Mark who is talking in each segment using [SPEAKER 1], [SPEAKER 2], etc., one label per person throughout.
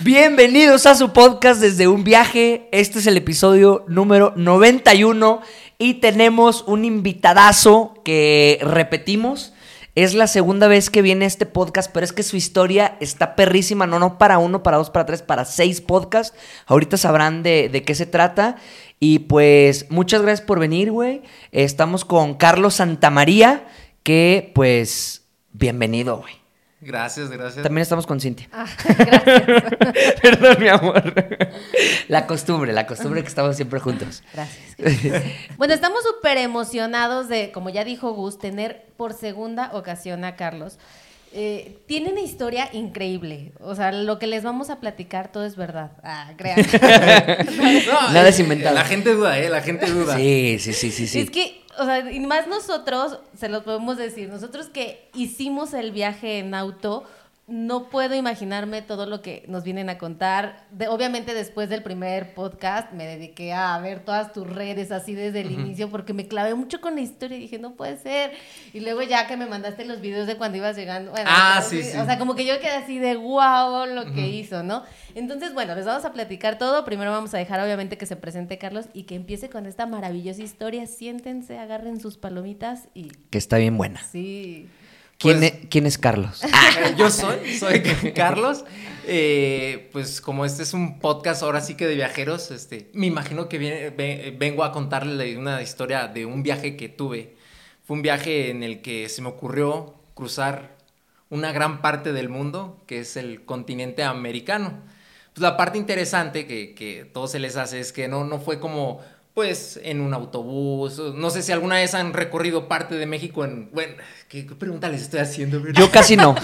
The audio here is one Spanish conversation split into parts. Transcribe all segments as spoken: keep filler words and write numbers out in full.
[SPEAKER 1] Bienvenidos a su podcast Desde un Viaje. Este es el episodio número noventa y uno y tenemos un invitadazo que repetimos. Es la segunda vez que viene este podcast, pero es que su historia está perrísima. No, no para uno, para dos, para tres, para seis podcasts. Ahorita sabrán de, de qué se trata. Y pues muchas gracias por venir, güey. Estamos con Carlos Santamaría, que pues bienvenido, güey.
[SPEAKER 2] Gracias, gracias.
[SPEAKER 1] También estamos con Cintia.
[SPEAKER 3] Ah, gracias.
[SPEAKER 1] Perdón, mi amor. La costumbre, la costumbre que estamos siempre juntos.
[SPEAKER 3] Gracias. Bueno, estamos súper emocionados de, como ya dijo Gus, tener por segunda ocasión a Carlos. Eh, tiene una historia increíble. O sea, lo que les vamos a platicar todo es verdad. Ah, crean.
[SPEAKER 2] No,
[SPEAKER 1] Nada es inventado.
[SPEAKER 2] La gente duda, ¿eh? La gente duda.
[SPEAKER 1] Sí, sí, sí, sí, sí.
[SPEAKER 3] Es que, o sea, y más nosotros, se los podemos decir, nosotros que hicimos el viaje en auto, no puedo imaginarme todo lo que nos vienen a contar. De, obviamente después del primer podcast me dediqué a ver todas tus redes así desde el uh-huh. inicio porque me clavé mucho con la historia y dije, no puede ser. Y luego ya que me mandaste los videos de cuando ibas llegando. Bueno,
[SPEAKER 2] ah,
[SPEAKER 3] sí,
[SPEAKER 2] sí, sí.
[SPEAKER 3] O sea, como que yo quedé así de wow lo uh-huh. que hizo, ¿no? Entonces, bueno, les vamos a platicar todo. Primero vamos a dejar obviamente que se presente Carlos y que empiece con esta maravillosa historia. Siéntense, agarren sus palomitas y...
[SPEAKER 1] Que está bien buena.
[SPEAKER 3] Sí.
[SPEAKER 1] ¿Quién,
[SPEAKER 2] Pues,
[SPEAKER 1] es, ¿Quién es Carlos?
[SPEAKER 2] Eh, yo soy, soy Carlos. Eh, pues como este es un podcast ahora sí que de viajeros, este, me imagino que viene, ve, vengo a contarle una historia de un viaje que tuve. Fue un viaje en el que se me ocurrió cruzar una gran parte del mundo, que es el continente americano. Pues la parte interesante que, que todo se les hace es que no, no fue como... pues en un autobús, no sé si alguna vez han recorrido parte de México en... Bueno, ¿qué, qué pregunta les estoy haciendo? ¿Verdad?
[SPEAKER 1] Yo casi no.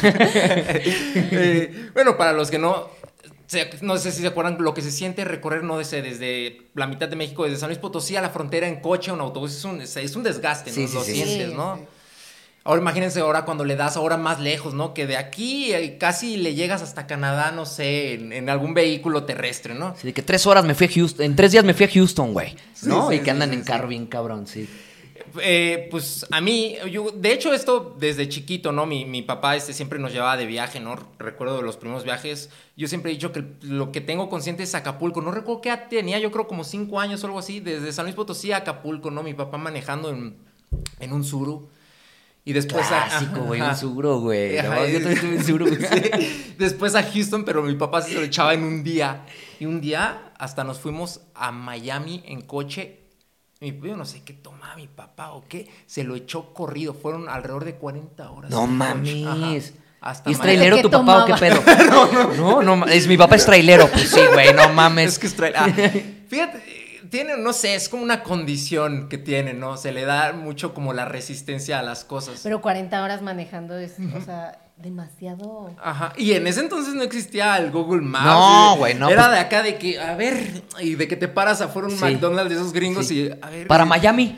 [SPEAKER 2] eh, bueno, para los que no... No sé si se acuerdan lo que se siente recorrer, no sé, desde la mitad de México, desde San Luis Potosí a la frontera en coche o en autobús, es un, es un desgaste, ¿no?
[SPEAKER 1] Sí, sí,
[SPEAKER 2] lo
[SPEAKER 1] sí,
[SPEAKER 2] sientes,
[SPEAKER 3] sí,
[SPEAKER 2] ¿no?
[SPEAKER 3] Sí.
[SPEAKER 2] Ahora imagínense ahora cuando le das ahora más lejos, ¿no? Que de aquí casi le llegas hasta Canadá, no sé, en, en algún vehículo terrestre, ¿no?
[SPEAKER 1] Sí, de que tres horas me fui a Houston, en tres días me fui a Houston, güey, ¿no?
[SPEAKER 2] Sí,
[SPEAKER 1] y
[SPEAKER 2] sí,
[SPEAKER 1] que andan
[SPEAKER 2] sí,
[SPEAKER 1] en
[SPEAKER 2] sí.
[SPEAKER 1] carro bien cabrón, sí.
[SPEAKER 2] Eh, pues a mí, yo, de hecho esto desde chiquito, ¿no? Mi, mi papá este, siempre nos llevaba de viaje, ¿no? Recuerdo de los primeros viajes, yo siempre he dicho que lo que tengo consciente es Acapulco, no recuerdo qué edad tenía, yo creo como cinco años o algo así, desde San Luis Potosí a Acapulco, ¿no? Mi papá manejando en, en un Tsuru. Y después
[SPEAKER 1] Clásico, güey, un Tsuru, güey.
[SPEAKER 2] Ajá,
[SPEAKER 1] No, yo también tuve un Tsuru.
[SPEAKER 2] Sí. Después a Houston, pero mi papá se lo echaba en un día. Y un día hasta nos fuimos a Miami en coche. Y yo no sé qué tomaba mi papá o qué. Se lo echó corrido. Fueron alrededor de cuarenta horas.
[SPEAKER 1] No mames.
[SPEAKER 2] Hasta
[SPEAKER 1] ¿Y es
[SPEAKER 2] Miami.
[SPEAKER 1] trailero tu papá
[SPEAKER 3] tomaba?
[SPEAKER 1] o qué pedo? no, no, no, no, es mi papá es trailero. Pues sí, güey, no mames.
[SPEAKER 2] Es que es trailero. Ah, fíjate. Tiene, no sé, es como una condición que tiene, ¿no? Se le da mucho como la resistencia a las cosas.
[SPEAKER 3] Pero cuarenta horas manejando es, uh-huh. o sea, demasiado.
[SPEAKER 2] Ajá, y en ese entonces no existía el Google Maps.
[SPEAKER 1] No, güey, no.
[SPEAKER 2] Era
[SPEAKER 1] pues...
[SPEAKER 2] de acá de que, a ver, y de que te paras afuera un
[SPEAKER 1] sí.
[SPEAKER 2] McDonald's de esos gringos
[SPEAKER 1] sí.
[SPEAKER 2] y, a ver.
[SPEAKER 1] Para
[SPEAKER 2] y...
[SPEAKER 1] Miami.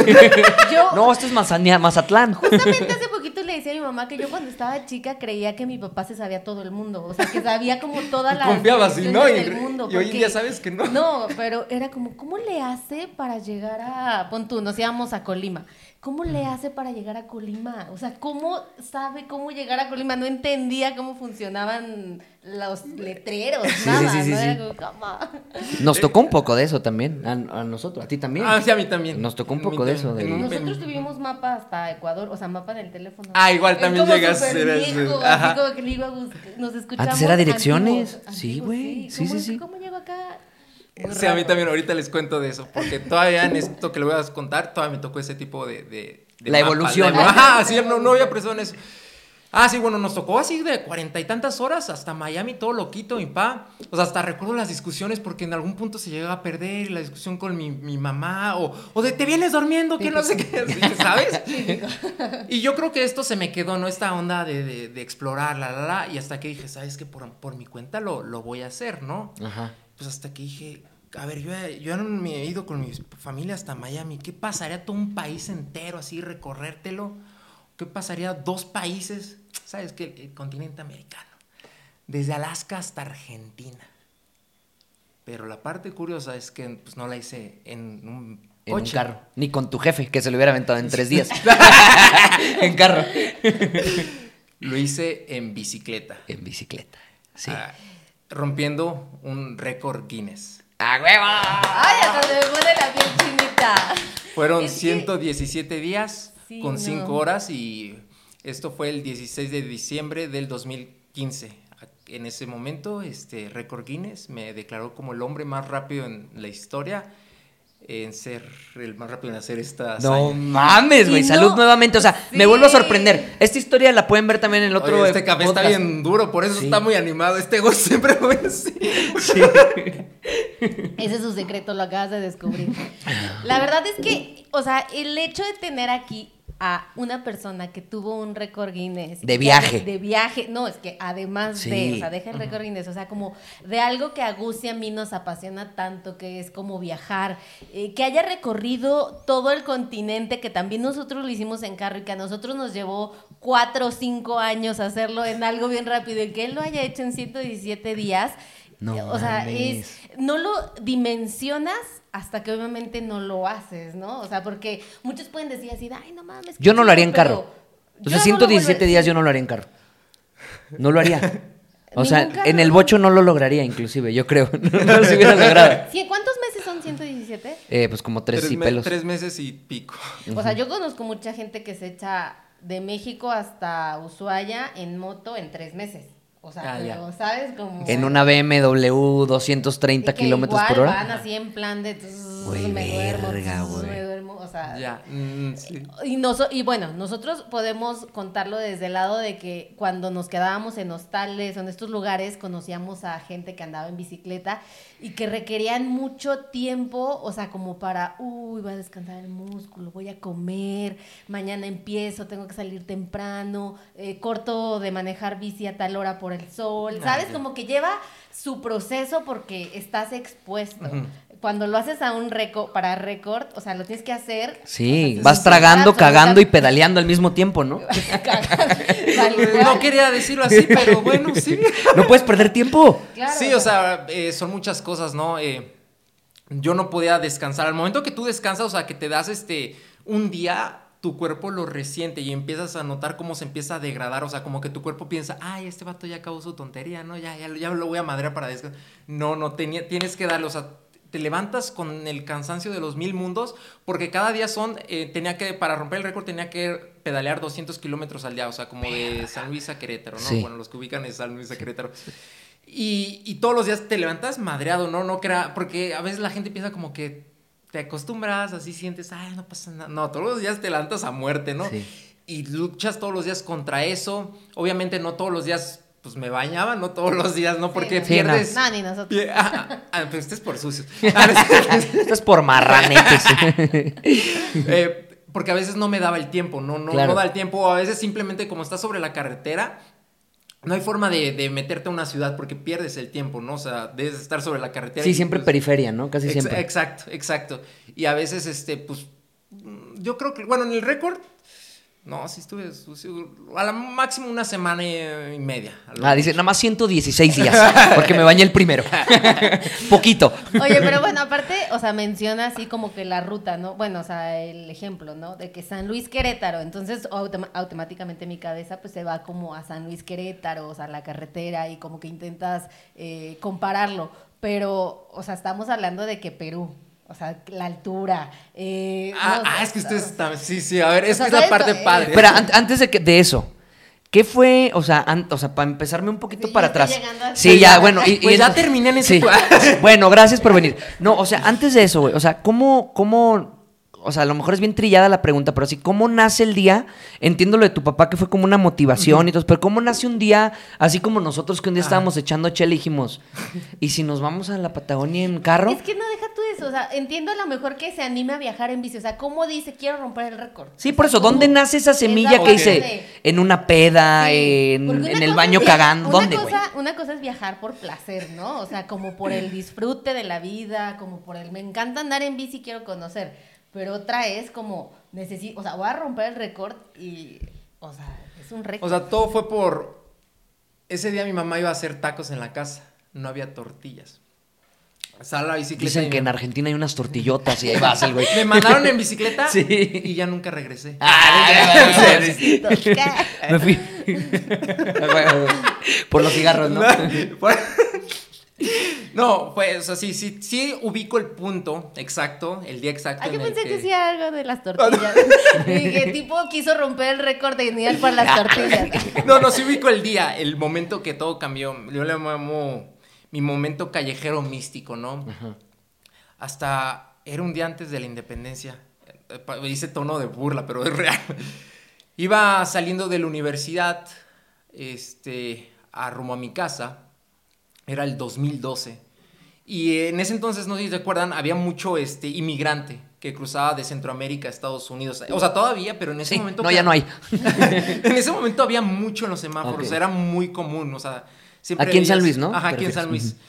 [SPEAKER 3] Yo,
[SPEAKER 1] no, esto es Mazania, Mazatlán.
[SPEAKER 3] Justamente hace poquito le decía a mi mamá que yo cuando estaba chica creía que mi papá se sabía todo el mundo. O sea, que sabía como toda la.
[SPEAKER 2] Confiaba así, ¿no?
[SPEAKER 3] Del mundo,
[SPEAKER 2] y hoy en día sabes que no.
[SPEAKER 3] No, pero era como, ¿cómo le hace para llegar a. Pon tú, nos íbamos a Colima. ¿Cómo le hace para llegar a Colima? O sea, ¿cómo sabe cómo llegar a Colima? No entendía cómo funcionaban los letreros,
[SPEAKER 1] sí,
[SPEAKER 3] nada,
[SPEAKER 1] sí, sí,
[SPEAKER 3] ¿no?
[SPEAKER 1] sí,
[SPEAKER 3] Era
[SPEAKER 1] sí.
[SPEAKER 3] como, ¿cómo?
[SPEAKER 1] Nos tocó un poco de eso también, a, a nosotros, a ti también.
[SPEAKER 2] Ah, sí, a mí también.
[SPEAKER 1] Nos tocó un poco de eso. De...
[SPEAKER 3] Nosotros tuvimos mapa hasta Ecuador, o sea, mapa del teléfono.
[SPEAKER 2] Ah, igual también
[SPEAKER 3] es como
[SPEAKER 2] llegas.
[SPEAKER 3] súper
[SPEAKER 2] Era,
[SPEAKER 3] viejo,
[SPEAKER 2] ajá.
[SPEAKER 3] así como que le iba a buscar, nos escuchamos.
[SPEAKER 1] Antes era direcciones.
[SPEAKER 3] Antiguos,
[SPEAKER 1] Sí,
[SPEAKER 3] antiguos,
[SPEAKER 1] güey. Sí,
[SPEAKER 3] ¿Cómo,
[SPEAKER 1] sí, sí.
[SPEAKER 3] ¿Cómo llego acá? Muy
[SPEAKER 2] Sí, a mí
[SPEAKER 3] raro.
[SPEAKER 2] también ahorita les cuento de eso, porque todavía en esto que le voy a contar, todavía me tocó ese tipo de... de, de
[SPEAKER 1] la
[SPEAKER 2] mapa,
[SPEAKER 1] evolución.
[SPEAKER 2] La, ajá, sí, no, no había persona en eso. Ah, sí, bueno, nos tocó así de cuarenta y tantas horas hasta Miami, todo loquito, mi pa. O sea, hasta recuerdo las discusiones porque en algún punto se llegaba a perder la discusión con mi, mi mamá o, o de te vienes durmiendo, que no sé qué, ¿sabes? Y yo creo que esto se me quedó, ¿no? Esta onda de, de, de explorar, la, la, la, y hasta que dije, ¿sabes qué? Por, por mi cuenta lo, lo voy a hacer, ¿no?
[SPEAKER 1] Ajá.
[SPEAKER 2] Pues hasta que dije, a ver, yo, yo no me he ido con mi familia hasta Miami, ¿qué pasaría todo un país entero así, recorrértelo? ¿Qué pasaría dos países? ¿Sabes qué? El, el continente americano. Desde Alaska hasta Argentina. Pero la parte curiosa es que pues, no la hice en un
[SPEAKER 1] En
[SPEAKER 2] coche.
[SPEAKER 1] un carro. Ni con tu jefe, que se lo hubiera aventado en tres días. En carro.
[SPEAKER 2] Lo hice en bicicleta.
[SPEAKER 1] En bicicleta. Sí.
[SPEAKER 2] Ah, rompiendo un récord Guinness.
[SPEAKER 1] ¡A huevo!
[SPEAKER 3] Ay, hasta se me pone la piel chinita.
[SPEAKER 2] Fueron
[SPEAKER 3] Es que-
[SPEAKER 2] ciento diecisiete días
[SPEAKER 3] Sí,
[SPEAKER 2] con
[SPEAKER 3] no.
[SPEAKER 2] cinco horas y esto fue el dieciséis de diciembre del dos mil quince. En ese momento, este récord Guinness me declaró como el hombre más rápido en la historia en ser el más rápido en hacer esta
[SPEAKER 1] No
[SPEAKER 2] hazaña.
[SPEAKER 1] mames, güey.
[SPEAKER 3] Y
[SPEAKER 1] Salud
[SPEAKER 3] no-
[SPEAKER 1] nuevamente. O sea,
[SPEAKER 3] sí.
[SPEAKER 1] me vuelvo a sorprender. Esta historia la pueden ver también en el otro
[SPEAKER 2] Oye, este café
[SPEAKER 1] podcast.
[SPEAKER 2] está bien duro, por eso
[SPEAKER 1] Sí.
[SPEAKER 2] está muy animado. Este güey siempre fue así.
[SPEAKER 1] Sí.
[SPEAKER 3] Ese es su secreto, lo acabas de descubrir. La verdad es que, o sea, el hecho de tener aquí a una persona que tuvo un récord Guinness.
[SPEAKER 1] De
[SPEAKER 3] que
[SPEAKER 1] viaje.
[SPEAKER 3] ade- De viaje. No, es que además
[SPEAKER 1] Sí.
[SPEAKER 3] de, o sea, deja el récord Guinness, o sea, como de algo que a Gus y a mí nos apasiona tanto, que es como viajar, eh, que haya recorrido todo el continente, que también nosotros lo hicimos en carro y que a nosotros nos llevó cuatro o cinco años hacerlo en algo bien rápido y que él lo haya hecho en ciento diecisiete días.
[SPEAKER 1] No
[SPEAKER 3] o sea,
[SPEAKER 1] mames.
[SPEAKER 3] es, no lo dimensionas hasta que obviamente no lo haces, ¿no? O sea, porque muchos pueden decir así, ay, no mames.
[SPEAKER 1] Yo no lo haría en
[SPEAKER 3] pero
[SPEAKER 1] carro. O
[SPEAKER 3] yo
[SPEAKER 1] sea,
[SPEAKER 3] no
[SPEAKER 1] ciento
[SPEAKER 3] lo
[SPEAKER 1] diecisiete
[SPEAKER 3] volver-
[SPEAKER 1] días yo no lo haría en carro. No lo haría. O sea,
[SPEAKER 3] Ningún carro.
[SPEAKER 1] en el bocho no lo lograría, inclusive, yo creo. No, no se hubiera logrado.
[SPEAKER 3] Sí, ¿cuántos meses son ciento diecisiete?
[SPEAKER 1] Eh, pues como tres, y
[SPEAKER 2] me-
[SPEAKER 1] pelos.
[SPEAKER 2] tres meses y pico.
[SPEAKER 3] O sea, yo conozco mucha gente que se echa de México hasta Ushuaia en moto en tres meses. O sea,
[SPEAKER 2] Ah, ya.
[SPEAKER 3] pero, ¿sabes? Como...
[SPEAKER 1] En una B M W doscientos treinta
[SPEAKER 3] que
[SPEAKER 1] kilómetros
[SPEAKER 3] igual
[SPEAKER 1] por hora.
[SPEAKER 3] van así en plan de...
[SPEAKER 1] Güey,
[SPEAKER 3] me duermo,
[SPEAKER 1] verga, güey.
[SPEAKER 3] me duermo, o sea...
[SPEAKER 2] Ya, mm, sí.
[SPEAKER 3] Y, noso- y bueno, nosotros podemos contarlo desde el lado de que cuando nos quedábamos en hostales o en estos lugares, conocíamos a gente que andaba en bicicleta y que requerían mucho tiempo, o sea, como para, uy, voy a descansar el músculo, voy a comer, mañana empiezo, tengo que salir temprano, eh, corto de manejar bici a tal hora por el sol, ¿sabes?
[SPEAKER 2] ya.
[SPEAKER 3] Como que lleva su proceso porque estás expuesto.
[SPEAKER 2] Ujú.
[SPEAKER 3] Cuando lo haces a un récord, para récord, o sea, lo tienes que hacer.
[SPEAKER 1] Sí,
[SPEAKER 3] o sea,
[SPEAKER 1] vas
[SPEAKER 3] sin
[SPEAKER 1] tragando,
[SPEAKER 3] parar,
[SPEAKER 1] cagando y
[SPEAKER 3] absolutamente-
[SPEAKER 1] pedaleando al mismo tiempo, ¿no?
[SPEAKER 3] Tal cual.
[SPEAKER 2] No quería decirlo así, pero bueno, sí.
[SPEAKER 1] No puedes perder tiempo.
[SPEAKER 3] Claro,
[SPEAKER 2] Sí, o sea, eh, son muchas cosas, ¿no? Eh, yo no podía descansar. Al momento que tú descansas, o sea, que te das este un día, tu cuerpo lo resiente y empiezas a notar cómo se empieza a degradar. O sea, como que tu cuerpo piensa, ay, este vato ya acabó su tontería, ¿no? Ya, ya, ya lo voy a madrear para descansar. No, no, tenía, tienes que darle, o sea, te levantas con el cansancio de los mil mundos, porque cada día son, eh, tenía que, para romper el récord, tenía que pedalear doscientos kilómetros al día, o sea, como de San Luis a Querétaro, ¿no?
[SPEAKER 1] Sí.
[SPEAKER 2] Bueno, los que ubican es San Luis a Querétaro. Y, y todos los días te levantas madreado, ¿no? No crea, porque a veces la gente piensa como que te acostumbras, así sientes, ay, no pasa nada. No, todos los días te levantas a muerte, ¿no?
[SPEAKER 1] Sí.
[SPEAKER 2] Y luchas todos los días contra eso. Obviamente no todos los días, pues me bañaba, no todos los días, ¿no? Porque
[SPEAKER 3] Sí,
[SPEAKER 1] no.
[SPEAKER 2] pierdes...
[SPEAKER 3] No, ni nosotros.
[SPEAKER 2] Pie- ah, ah, ah, pero este es por sucios.
[SPEAKER 1] Esto es por marranetes.
[SPEAKER 2] Eh, porque a veces no me daba el tiempo, no, no,
[SPEAKER 1] Claro.
[SPEAKER 2] no da el tiempo. O a veces simplemente como estás sobre la carretera, no hay forma de, de meterte a una ciudad porque pierdes el tiempo, ¿no? O sea, debes estar sobre la carretera.
[SPEAKER 1] Sí,
[SPEAKER 2] y,
[SPEAKER 1] siempre
[SPEAKER 2] pues,
[SPEAKER 1] periferia, ¿no? Casi
[SPEAKER 2] ex-
[SPEAKER 1] siempre.
[SPEAKER 2] Exacto, exacto. Y a veces, este, pues, mm, yo creo que, bueno, en el récord, no, sí estuve, sucio, a la máximo una semana y media. a lo
[SPEAKER 1] Ah, dice, nada más ciento dieciséis días, porque me bañé el primero. Poquito.
[SPEAKER 3] Oye, pero bueno, aparte, o sea, menciona así como que la ruta, ¿no? Bueno, o sea, el ejemplo, ¿no? De que San Luis Querétaro, entonces automa- automáticamente mi cabeza pues se va como a San Luis Querétaro, o sea, la carretera y como que intentas eh, compararlo, pero, o sea, estamos hablando de que Perú, o sea, la altura. Eh,
[SPEAKER 2] Ah,
[SPEAKER 3] no,
[SPEAKER 2] ah, es que ustedes también, sí, sí, a ver, es
[SPEAKER 3] O sea,
[SPEAKER 2] que es la
[SPEAKER 3] ¿sabes?
[SPEAKER 2] parte
[SPEAKER 3] Eh,
[SPEAKER 2] padre.
[SPEAKER 1] Espera, an- antes de, que, de eso, ¿qué fue? O sea, an- o sea, para empezarme un poquito
[SPEAKER 3] Sí,
[SPEAKER 1] para
[SPEAKER 3] ya estoy
[SPEAKER 1] atrás.
[SPEAKER 3] llegando a-
[SPEAKER 1] Sí, ya, bueno. Y,
[SPEAKER 2] Pues
[SPEAKER 1] y-
[SPEAKER 2] ya terminé en ese
[SPEAKER 1] sí.
[SPEAKER 2] cuadro.
[SPEAKER 1] Bueno, gracias por venir. No, o sea, antes de eso, güey, o sea, ¿cómo, cómo, o sea, a lo mejor es bien trillada la pregunta, pero así, ¿cómo nace el día? Entiendo lo de tu papá que fue como una motivación y todo, pero ¿cómo nace un día así como nosotros que un día
[SPEAKER 2] Ajá.
[SPEAKER 1] estábamos echando chela y dijimos, ¿y si nos vamos a la Patagonia en carro?
[SPEAKER 3] Es que no deja tú eso, o sea, entiendo a lo mejor que se anime a viajar en bici, o sea, ¿cómo dice quiero romper el récord?
[SPEAKER 1] Sí,
[SPEAKER 3] O
[SPEAKER 1] por
[SPEAKER 3] sea,
[SPEAKER 1] eso,
[SPEAKER 3] ¿cómo?
[SPEAKER 1] ¿dónde nace esa semilla
[SPEAKER 3] Esa
[SPEAKER 1] que
[SPEAKER 3] parte
[SPEAKER 1] dice?
[SPEAKER 3] de-
[SPEAKER 1] En una peda,
[SPEAKER 3] Sí,
[SPEAKER 1] en,
[SPEAKER 3] porque una
[SPEAKER 1] en el
[SPEAKER 3] cosa
[SPEAKER 1] baño
[SPEAKER 3] es-
[SPEAKER 1] cagando,
[SPEAKER 3] una
[SPEAKER 1] ¿dónde, güey?
[SPEAKER 3] cosa, una cosa es viajar por placer, ¿no? O sea, como por el disfrute de la vida, como por el me encanta andar en bici, quiero conocer. Pero otra es como necesito, o sea, voy a romper el récord y, o sea, es un récord.
[SPEAKER 2] O sea, todo fue por... Ese día mi mamá iba a hacer tacos en la casa. No había tortillas. Sale la bicicleta.
[SPEAKER 1] Dicen
[SPEAKER 2] y
[SPEAKER 1] que en
[SPEAKER 2] me...
[SPEAKER 1] Argentina hay unas tortillotas y ahí vas el güey.
[SPEAKER 2] me mandaron en bicicleta
[SPEAKER 1] Sí.
[SPEAKER 2] y ya nunca regresé.
[SPEAKER 1] Ah,
[SPEAKER 3] ¿Qué?
[SPEAKER 1] me fui. Por los cigarros, ¿no?
[SPEAKER 2] Por- No, pues, o sea, sí, sí, sí ubico el punto exacto, el día exacto.
[SPEAKER 3] Ah, yo
[SPEAKER 2] en el
[SPEAKER 3] pensé
[SPEAKER 2] que
[SPEAKER 3] que sí algo de las tortillas. Y que tipo quiso romper el récord de Nial para las tortillas.
[SPEAKER 2] No, no, sí ubico el día, el momento que todo cambió. Yo le llamo mi momento callejero místico, ¿no? Ajá. Hasta era un día antes de la independencia. Hice tono de burla, pero es real. Iba saliendo de la universidad, este, a rumbo a mi casa. Era el dos mil doce. Y en ese entonces, no sé si se acuerdan, había mucho este, inmigrante que cruzaba de Centroamérica a Estados Unidos. O sea, todavía, pero en ese
[SPEAKER 1] sí,
[SPEAKER 2] momento...
[SPEAKER 1] No, ya no hay.
[SPEAKER 2] En ese momento había mucho en los semáforos. Okay. O sea, era muy común. O sea, siempre
[SPEAKER 1] aquí
[SPEAKER 2] veías...
[SPEAKER 1] en San Luis, ¿no?
[SPEAKER 2] Ajá, aquí en San Luis. Uh-huh.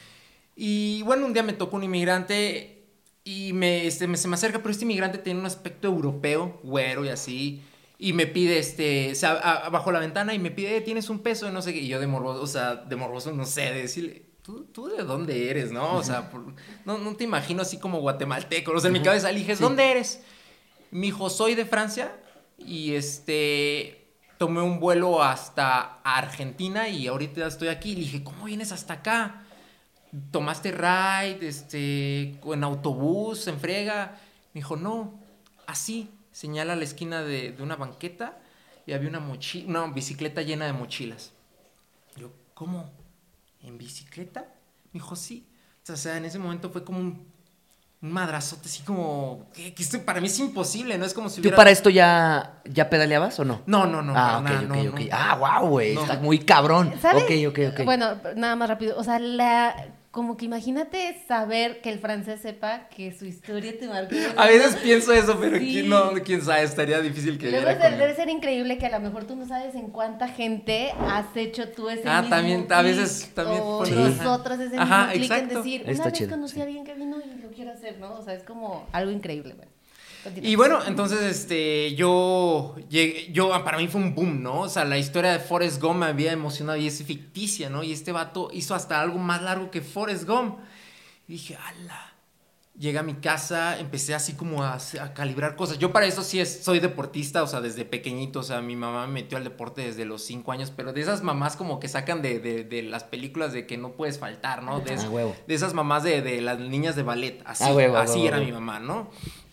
[SPEAKER 2] Y bueno, un día me tocó un inmigrante y me, este, me, se me acerca, pero este inmigrante tiene un aspecto europeo, güero y así. Y me pide, este, o sea, a, bajo la ventana y me pide, ¿tienes un peso? Y no sé qué. Y yo de morboso, o sea, de morboso, no sé, de decirle... ¿Tú, ¿Tú de dónde eres, no? O sea, por, no, no te imagino así como guatemalteco. O sea, en mi cabeza le dije, sí. ¿Dónde eres? Me dijo, soy de Francia y este... tomé un vuelo hasta Argentina y ahorita estoy aquí. Le dije, ¿cómo vienes hasta acá? ¿Tomaste ride, este, en autobús, en friega? Me dijo, no, así. Señala la esquina de, de una banqueta y había una mochila, una bicicleta llena de mochilas. Yo, ¿cómo? ¿En bicicleta? Me dijo, sí. O sea, en ese momento fue como un, un madrazote, así como... Que, que esto para mí es imposible, ¿no? Es como si hubiera...
[SPEAKER 1] ¿Tú para esto ya, ya pedaleabas o no?
[SPEAKER 2] No, no, no.
[SPEAKER 1] Ah, ok,
[SPEAKER 2] nada,
[SPEAKER 1] ok,
[SPEAKER 2] no,
[SPEAKER 1] ok.
[SPEAKER 2] No.
[SPEAKER 1] Ah, wow, güey.
[SPEAKER 2] No.
[SPEAKER 1] Está muy cabrón.
[SPEAKER 3] ¿Sabes?
[SPEAKER 1] Ok, ok, ok.
[SPEAKER 3] Bueno, nada más rápido. O sea, la... Como que imagínate saber que el francés sepa que su historia te marcó.
[SPEAKER 2] A veces pienso eso, pero
[SPEAKER 3] sí.
[SPEAKER 2] ¿quién, no, quién sabe, estaría difícil que
[SPEAKER 3] debe ser, debe ser increíble que a lo mejor tú no sabes en cuánta gente has hecho tú ese
[SPEAKER 2] ah,
[SPEAKER 3] mismo
[SPEAKER 2] también,
[SPEAKER 3] click,
[SPEAKER 2] a veces también
[SPEAKER 3] o
[SPEAKER 2] sí.
[SPEAKER 3] nosotros ese
[SPEAKER 2] Ajá,
[SPEAKER 3] mismo clic en
[SPEAKER 2] exacto.
[SPEAKER 3] decir,
[SPEAKER 1] Está
[SPEAKER 3] una vez
[SPEAKER 1] chido,
[SPEAKER 3] conocí
[SPEAKER 1] sí.
[SPEAKER 3] a alguien que vino y lo quiero hacer, ¿no? O sea, es como algo increíble, bueno.
[SPEAKER 2] Y bueno, entonces, este, yo, llegué, yo, para mí fue un boom, ¿no? O sea, la historia de Forrest Gump me había emocionado y es ficticia, ¿no? Y este vato hizo hasta algo más largo que Forrest Gump. Y dije, ala. Llegué a mi casa, empecé así como a, a calibrar cosas. Yo para eso sí es, soy deportista, o sea, desde pequeñito. O sea, mi mamá me metió al deporte desde los cinco años, pero de esas mamás como que sacan de, de, de las películas de que no puedes faltar, ¿no? De,
[SPEAKER 1] ah, huevo.
[SPEAKER 2] de esas mamás de, de las niñas de ballet, así,
[SPEAKER 1] ah, huevo,
[SPEAKER 2] así
[SPEAKER 1] huevo,
[SPEAKER 2] era
[SPEAKER 1] huevo.
[SPEAKER 2] mi mamá, ¿no?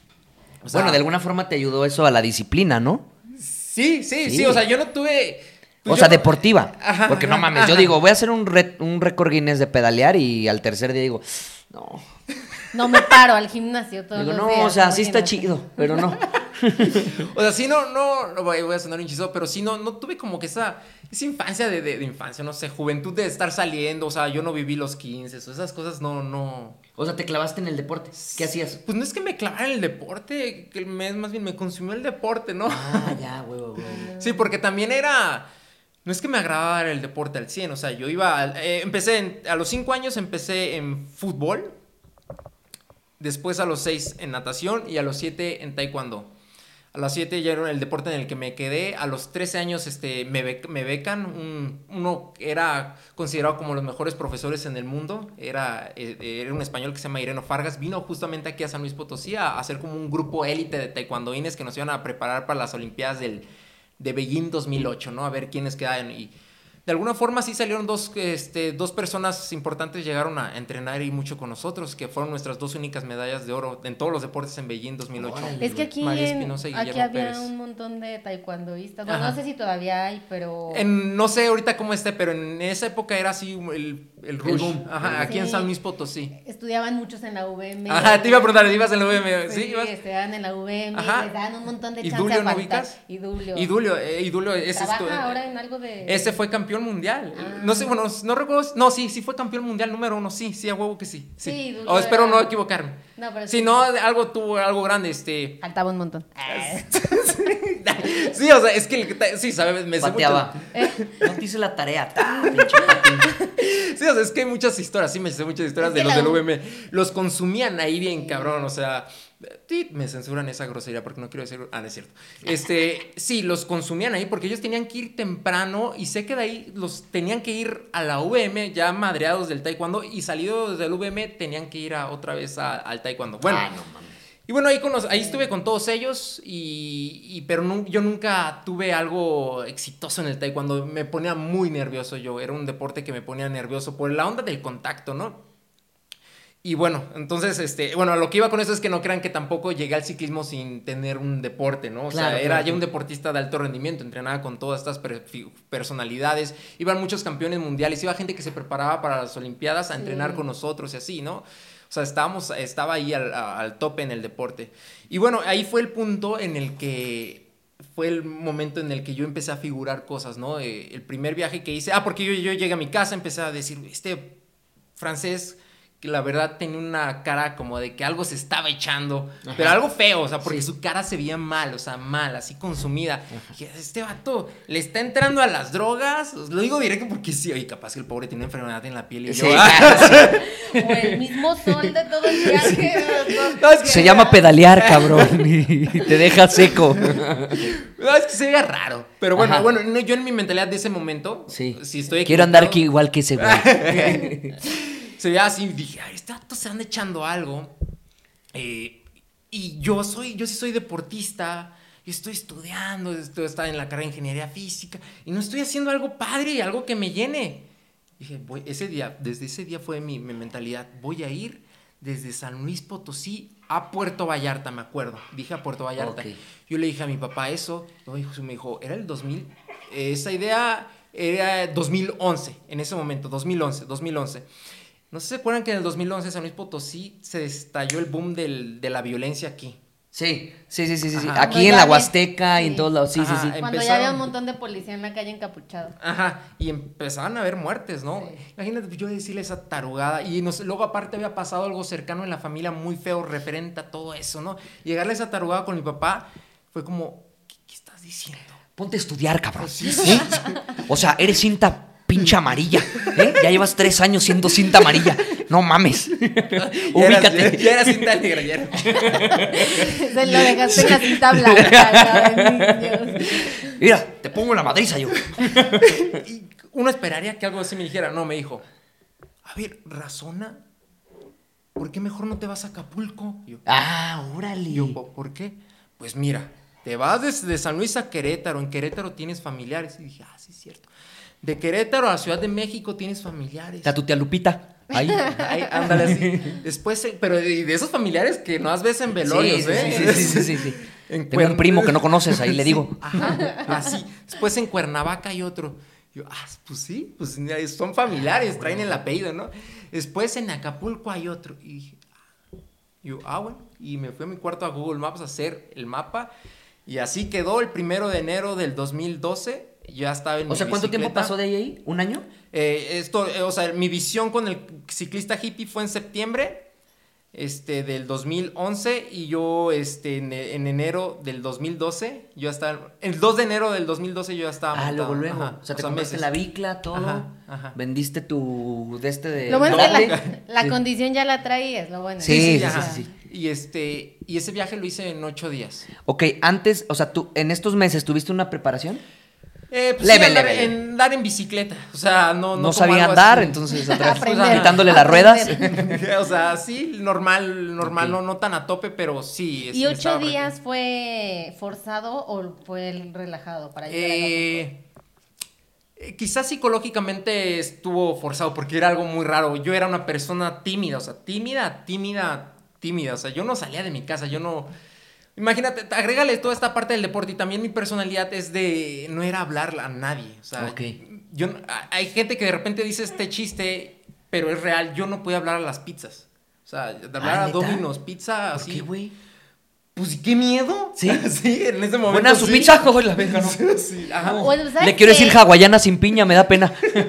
[SPEAKER 2] O sea,
[SPEAKER 1] bueno, de alguna forma te ayudó eso a la disciplina, ¿no?
[SPEAKER 2] Sí, sí, sí,
[SPEAKER 1] sí.
[SPEAKER 2] O sea, yo no tuve...
[SPEAKER 1] Pues o sea, deportiva.
[SPEAKER 2] Ajá,
[SPEAKER 1] porque
[SPEAKER 2] ajá,
[SPEAKER 1] no mames,
[SPEAKER 2] ajá.
[SPEAKER 1] yo digo, voy a hacer un, re, un récord Guinness de pedalear y al tercer día digo, no.
[SPEAKER 3] No me paro al gimnasio todos
[SPEAKER 1] Digo,
[SPEAKER 3] los
[SPEAKER 1] no,
[SPEAKER 3] días.
[SPEAKER 1] o sea, sí
[SPEAKER 3] imagínate.
[SPEAKER 1] está chido, pero no.
[SPEAKER 2] O sea, sí, no, no, no voy a sonar hinchizo, pero sí, no, no tuve como que esa, esa infancia de, de, de infancia, no sé, juventud de estar saliendo, o sea, yo no viví los quince, o esas cosas no, no...
[SPEAKER 1] O sea, te clavaste en el deporte, ¿qué hacías?
[SPEAKER 2] Pues no es que me clavara en el deporte, que me, más bien me consumió el deporte, ¿no?
[SPEAKER 1] Ah, ya, huevo, huevo.
[SPEAKER 2] Sí, porque también era... No es que me agradara el deporte al cien, o sea, yo iba... Eh, empecé, en, a los cinco años empecé en fútbol, después a los seis en natación y a los siete en taekwondo. A los siete ya era el deporte en el que me quedé. A los trece años este, me, bec me becan. Un, uno era considerado como los mejores profesores en el mundo. Era, eh, era un español que se llama Ireno Fargas. Vino justamente aquí a San Luis Potosí a hacer como un grupo élite de taekwondoines que nos iban a preparar para las Olimpiadas del, de Beijing dos mil ocho, ¿no? A ver quiénes quedaban. Y de alguna forma sí salieron dos, este, dos personas importantes, llegaron a entrenar y mucho con nosotros, que fueron nuestras dos únicas medallas de oro en todos los deportes en Beijing dos mil ocho.
[SPEAKER 3] Es que aquí,
[SPEAKER 2] María
[SPEAKER 3] en,
[SPEAKER 2] Espinosa y
[SPEAKER 3] aquí
[SPEAKER 2] Guillermo
[SPEAKER 3] había
[SPEAKER 2] Pérez.
[SPEAKER 3] un montón de taekwondoístas. Bueno,
[SPEAKER 2] Ajá.
[SPEAKER 3] no sé si todavía hay, pero...
[SPEAKER 2] En, no sé ahorita cómo esté, pero en esa época era así el, el rush.
[SPEAKER 1] boom.
[SPEAKER 2] Ajá, aquí
[SPEAKER 3] Sí.
[SPEAKER 2] en San Luis Potosí.
[SPEAKER 3] Estudiaban muchos en la U V M.
[SPEAKER 2] Ajá, te iba a preguntar, ¿ibas en la U V M?
[SPEAKER 3] Sí,
[SPEAKER 2] ¿Sí? ¿Ibas?
[SPEAKER 3] estudiaban en la U V M,
[SPEAKER 2] Ajá.
[SPEAKER 3] les dan un montón de
[SPEAKER 2] ¿Y
[SPEAKER 3] chance
[SPEAKER 2] Dulio
[SPEAKER 3] a
[SPEAKER 2] no
[SPEAKER 3] faltar.
[SPEAKER 2] ubicas?
[SPEAKER 3] Y Dulio.
[SPEAKER 2] Y Dulio, eh, y Dulio ese
[SPEAKER 3] Trabaja
[SPEAKER 2] estu-
[SPEAKER 3] ahora en algo de...
[SPEAKER 2] Ese fue campeón mundial.
[SPEAKER 3] Ah.
[SPEAKER 2] No sé, bueno, no recuerdo. No, sí, sí fue campeón mundial número uno. Sí, sí, a huevo que sí. Sí,
[SPEAKER 3] Sí, Dulio
[SPEAKER 2] o espero
[SPEAKER 3] era-
[SPEAKER 2] no equivocarme.
[SPEAKER 3] No, pero
[SPEAKER 2] Si
[SPEAKER 3] sí.
[SPEAKER 2] no, algo tuvo, algo grande, este.
[SPEAKER 3] Faltaba un montón.
[SPEAKER 2] Sí, o sea, es que el- sí, sabes, me sé
[SPEAKER 1] Pateaba.
[SPEAKER 2] mucho-
[SPEAKER 1] No te hice la tarea. Ta, pinche patín.
[SPEAKER 2] Sí, o sea, es que hay muchas historias, sí, me sé muchas historias
[SPEAKER 3] Es
[SPEAKER 2] de
[SPEAKER 3] que
[SPEAKER 2] los
[SPEAKER 3] la
[SPEAKER 2] del
[SPEAKER 3] U-
[SPEAKER 2] U V M. Los consumían ahí bien cabrón, o sea, sí, me censuran esa grosería porque no quiero decir, ah, no es cierto. Este, sí, los consumían ahí porque ellos tenían que ir temprano y sé que de ahí los tenían que ir a la U V M ya madreados del taekwondo y salidos del U V M tenían que ir a, otra vez a, al taekwondo. Bueno,
[SPEAKER 1] Ah, no mames.
[SPEAKER 2] y bueno, ahí, con los, ahí estuve con todos ellos, y, y, pero no, yo nunca tuve algo exitoso en el taekwondo. Me ponía muy nervioso yo. Era un deporte que me ponía nervioso por la onda del contacto, ¿no? Y bueno, entonces, este, bueno, lo que iba con eso es que no crean que tampoco llegué al ciclismo sin tener un deporte, ¿no? O
[SPEAKER 1] Claro,
[SPEAKER 2] sea, era
[SPEAKER 1] claro.
[SPEAKER 2] ya un deportista de alto rendimiento, entrenaba con todas estas per- personalidades, iban muchos campeones mundiales, iba gente que se preparaba para las Olimpiadas a
[SPEAKER 3] Sí.
[SPEAKER 2] entrenar con nosotros y así, ¿no? O sea, estábamos, estaba ahí al, a- al tope en el deporte. Y bueno, ahí fue el punto en el que fue el momento en el que yo empecé a figurar cosas, ¿no? Eh, el primer viaje que hice, ah, porque yo, yo llegué a mi casa, empecé a decir, este francés, que la verdad tenía una cara como de que algo se estaba echando,
[SPEAKER 1] Ajá.
[SPEAKER 2] pero algo feo, o sea, porque
[SPEAKER 1] Sí.
[SPEAKER 2] su cara se veía mal, o sea, mal, así consumida. Dije, este vato le está entrando a las drogas, os lo digo directo porque sí, oye, capaz que el pobre tiene una enfermedad en la piel y
[SPEAKER 1] Sí,
[SPEAKER 2] yo,
[SPEAKER 1] claro, sí.
[SPEAKER 3] O el mismo sol de todo el viaje.
[SPEAKER 2] No, es que-
[SPEAKER 1] Se llama pedalear, cabrón, y te deja seco.
[SPEAKER 2] no, es que se veía raro, pero bueno,
[SPEAKER 1] Ajá.
[SPEAKER 2] bueno, no, yo en mi mentalidad de ese momento,
[SPEAKER 1] Sí.
[SPEAKER 2] si estoy
[SPEAKER 1] Quiero andar aquí
[SPEAKER 2] equivocado,
[SPEAKER 1] igual que ese güey.
[SPEAKER 2] se veía así, dije, ay, este vato se anda echando algo. Eh, y yo soy, yo sí soy deportista, yo estoy estudiando, estoy está en la carrera de ingeniería física, y no estoy haciendo algo padre, algo que me llene. Dije, voy, ese día, desde ese día fue mi, mi mentalidad, voy a ir desde San Luis Potosí a Puerto Vallarta, me acuerdo. Dije a Puerto Vallarta.
[SPEAKER 1] Ok.
[SPEAKER 2] Yo le dije a mi papá eso, luego dijo- me dijo, era el dos mil, eh, esa idea era dos mil once, en ese momento, dos mil once, dos mil once. No sé si se acuerdan que en el dos mil once en San Luis Potosí se estalló el boom del, de la violencia aquí.
[SPEAKER 1] Sí, sí, sí, sí, sí.
[SPEAKER 2] Ajá.
[SPEAKER 1] Aquí
[SPEAKER 3] Cuando
[SPEAKER 1] en
[SPEAKER 3] ya
[SPEAKER 1] la
[SPEAKER 3] ves-
[SPEAKER 1] Huasteca y en
[SPEAKER 3] sí.
[SPEAKER 1] todos lados. Sí,
[SPEAKER 2] Ajá,
[SPEAKER 1] sí, sí.
[SPEAKER 3] Cuando ya
[SPEAKER 2] Empezaron-
[SPEAKER 3] había un montón de policía en la calle encapuchado.
[SPEAKER 2] Ajá, y empezaban a haber muertes, ¿no?
[SPEAKER 3] Sí.
[SPEAKER 2] Imagínate yo decirle esa tarugada. Y no sé, luego aparte había pasado algo cercano en la familia muy feo referente a todo eso, ¿no? Llegarle a esa tarugada con mi papá fue como, ¿qué, qué estás diciendo?
[SPEAKER 1] Ponte a estudiar, cabrón.
[SPEAKER 2] Sí,
[SPEAKER 1] ¿Eh?
[SPEAKER 2] sí.
[SPEAKER 1] O sea, eres cinta pinche amarilla. ¿Eh? Ya llevas tres años siendo cinta amarilla. No mames.
[SPEAKER 2] Ya
[SPEAKER 1] Ubícate.
[SPEAKER 2] era, ya era cinta negra, ya era.
[SPEAKER 3] Se lo dejaste en la cinta blanca, cabrón, niños.
[SPEAKER 1] Mira, te pongo la madriza yo.
[SPEAKER 2] Y uno esperaría que algo así me dijera. No, me dijo, a ver, razona, ¿por qué mejor no te vas a Acapulco? Y yo,
[SPEAKER 1] Ah, órale.
[SPEAKER 2] yo, "¿Po- ¿por qué? Pues mira, te vas desde San Luis a Querétaro, en Querétaro tienes familiares. Y dije, ah, sí es cierto. De Querétaro a Ciudad de México tienes familiares.
[SPEAKER 1] Está tu tía Lupita. Ahí.
[SPEAKER 2] Ay, ándale así. Después, eh, pero de, de esos familiares que no has ves en velorios,
[SPEAKER 1] sí,
[SPEAKER 2] ¿eh?
[SPEAKER 1] sí, sí, sí, sí, sí.
[SPEAKER 2] En
[SPEAKER 1] Tengo un
[SPEAKER 2] Cuern-
[SPEAKER 1] primo que no conoces, ahí le digo.
[SPEAKER 2] Ajá, así. Después en Cuernavaca hay otro. Yo, ah, pues sí, pues son familiares, traen el apellido, ¿no? Después en Acapulco hay otro. Y dije, ah. Yo, ah, bueno. Y me fui a mi cuarto a Google Maps a hacer el mapa. Y así quedó el primero de enero del dos mil doce. Ya estaba en
[SPEAKER 1] O
[SPEAKER 2] mi
[SPEAKER 1] sea, ¿cuánto tiempo
[SPEAKER 2] bicicleta.
[SPEAKER 1] pasó de ahí? ¿Un año?
[SPEAKER 2] Eh, esto, eh, o sea, mi visión con el ciclista hippie fue en septiembre este, del dos mil once y yo este, en, en enero del dos mil doce, yo estaba, el dos de enero del dos mil doce yo ya estaba
[SPEAKER 1] Ah,
[SPEAKER 2] montado.
[SPEAKER 1] luego, luego.
[SPEAKER 2] Ajá,
[SPEAKER 1] o sea, te
[SPEAKER 2] o sea,
[SPEAKER 1] compraste
[SPEAKER 2] meses.
[SPEAKER 1] la bicla, todo.
[SPEAKER 2] Ajá, ajá.
[SPEAKER 1] Vendiste tu de este de.
[SPEAKER 3] Lo bueno es que
[SPEAKER 1] doble.
[SPEAKER 3] la, la
[SPEAKER 1] Sí.
[SPEAKER 3] condición ya la traías, lo bueno.
[SPEAKER 1] Sí, sí, sí,
[SPEAKER 2] ajá.
[SPEAKER 1] sí, sí.
[SPEAKER 2] Y, este, y ese viaje lo hice en ocho días.
[SPEAKER 1] Ok, antes, o sea, tú en estos meses tuviste una preparación.
[SPEAKER 2] Eh, pues,
[SPEAKER 1] Leve,
[SPEAKER 2] sí, andar,
[SPEAKER 1] leve.
[SPEAKER 2] en, andar en bicicleta. O sea, no,
[SPEAKER 1] No,
[SPEAKER 2] no, como
[SPEAKER 1] sabía
[SPEAKER 2] algo
[SPEAKER 1] andar,
[SPEAKER 2] así.
[SPEAKER 1] entonces atrás,
[SPEAKER 3] Aprender.
[SPEAKER 1] quitándole las ruedas.
[SPEAKER 3] Aprender.
[SPEAKER 2] O sea, sí, normal, normal,
[SPEAKER 1] Ok.
[SPEAKER 2] no, no tan a tope, pero sí. sí
[SPEAKER 3] ¿Y
[SPEAKER 2] me
[SPEAKER 3] ocho
[SPEAKER 2] estaba
[SPEAKER 3] días fue forzado o fue el relajado para llegar a Acapulco?
[SPEAKER 2] Eh, eh, quizás psicológicamente estuvo forzado porque era algo muy raro. Yo era una persona tímida, o sea, tímida, tímida, tímida. O sea, yo no salía de mi casa, yo no... Imagínate, agrégale toda esta parte del deporte y también mi personalidad es de... No era hablar a nadie, o sea...
[SPEAKER 1] Ok.
[SPEAKER 2] Yo, no- hay gente que de repente dice este chiste, pero es real. Yo no podía hablar a las pizzas. O sea, de hablar
[SPEAKER 1] Ah,
[SPEAKER 2] a
[SPEAKER 1] ¿neta?
[SPEAKER 2] Domino's, pizza,
[SPEAKER 1] ¿Por
[SPEAKER 2] así...
[SPEAKER 1] qué, güey?
[SPEAKER 2] Pues, ¿qué miedo?
[SPEAKER 1] ¿Sí?
[SPEAKER 2] Sí, en ese momento
[SPEAKER 1] Buena su
[SPEAKER 2] sí.
[SPEAKER 1] pizza, joder, la verga, ¿no?
[SPEAKER 2] Sí, ajá.
[SPEAKER 3] O, ¿sabes
[SPEAKER 1] Le quiero
[SPEAKER 3] qué?
[SPEAKER 1] decir hawaiana sin piña, me da pena.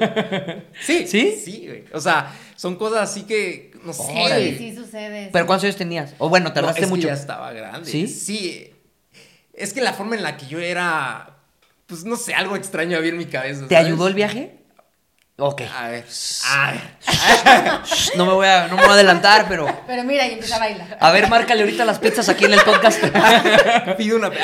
[SPEAKER 2] Sí,
[SPEAKER 1] ¿Sí?
[SPEAKER 2] Sí, güey. O sea, son cosas así que, no sé.
[SPEAKER 3] Sí,
[SPEAKER 1] Órale.
[SPEAKER 3] sí sucede.
[SPEAKER 1] ¿Pero cuántos años tenías? O bueno,
[SPEAKER 2] No,
[SPEAKER 1] tardaste
[SPEAKER 2] es que
[SPEAKER 1] mucho.
[SPEAKER 2] ya estaba grande.
[SPEAKER 1] ¿Sí?
[SPEAKER 2] Sí. Es que la forma en la que yo era, pues no sé, algo extraño había en mi cabeza.
[SPEAKER 1] ¿Te
[SPEAKER 2] ¿sabes?
[SPEAKER 1] ayudó el viaje? Ok.
[SPEAKER 2] A ver, a ver.
[SPEAKER 1] Shh, No me voy a, no me voy a adelantar, pero.
[SPEAKER 3] Pero mira, y empieza a bailar.
[SPEAKER 1] A ver, márcale ahorita las pizzas aquí en el podcast.
[SPEAKER 2] Pido una.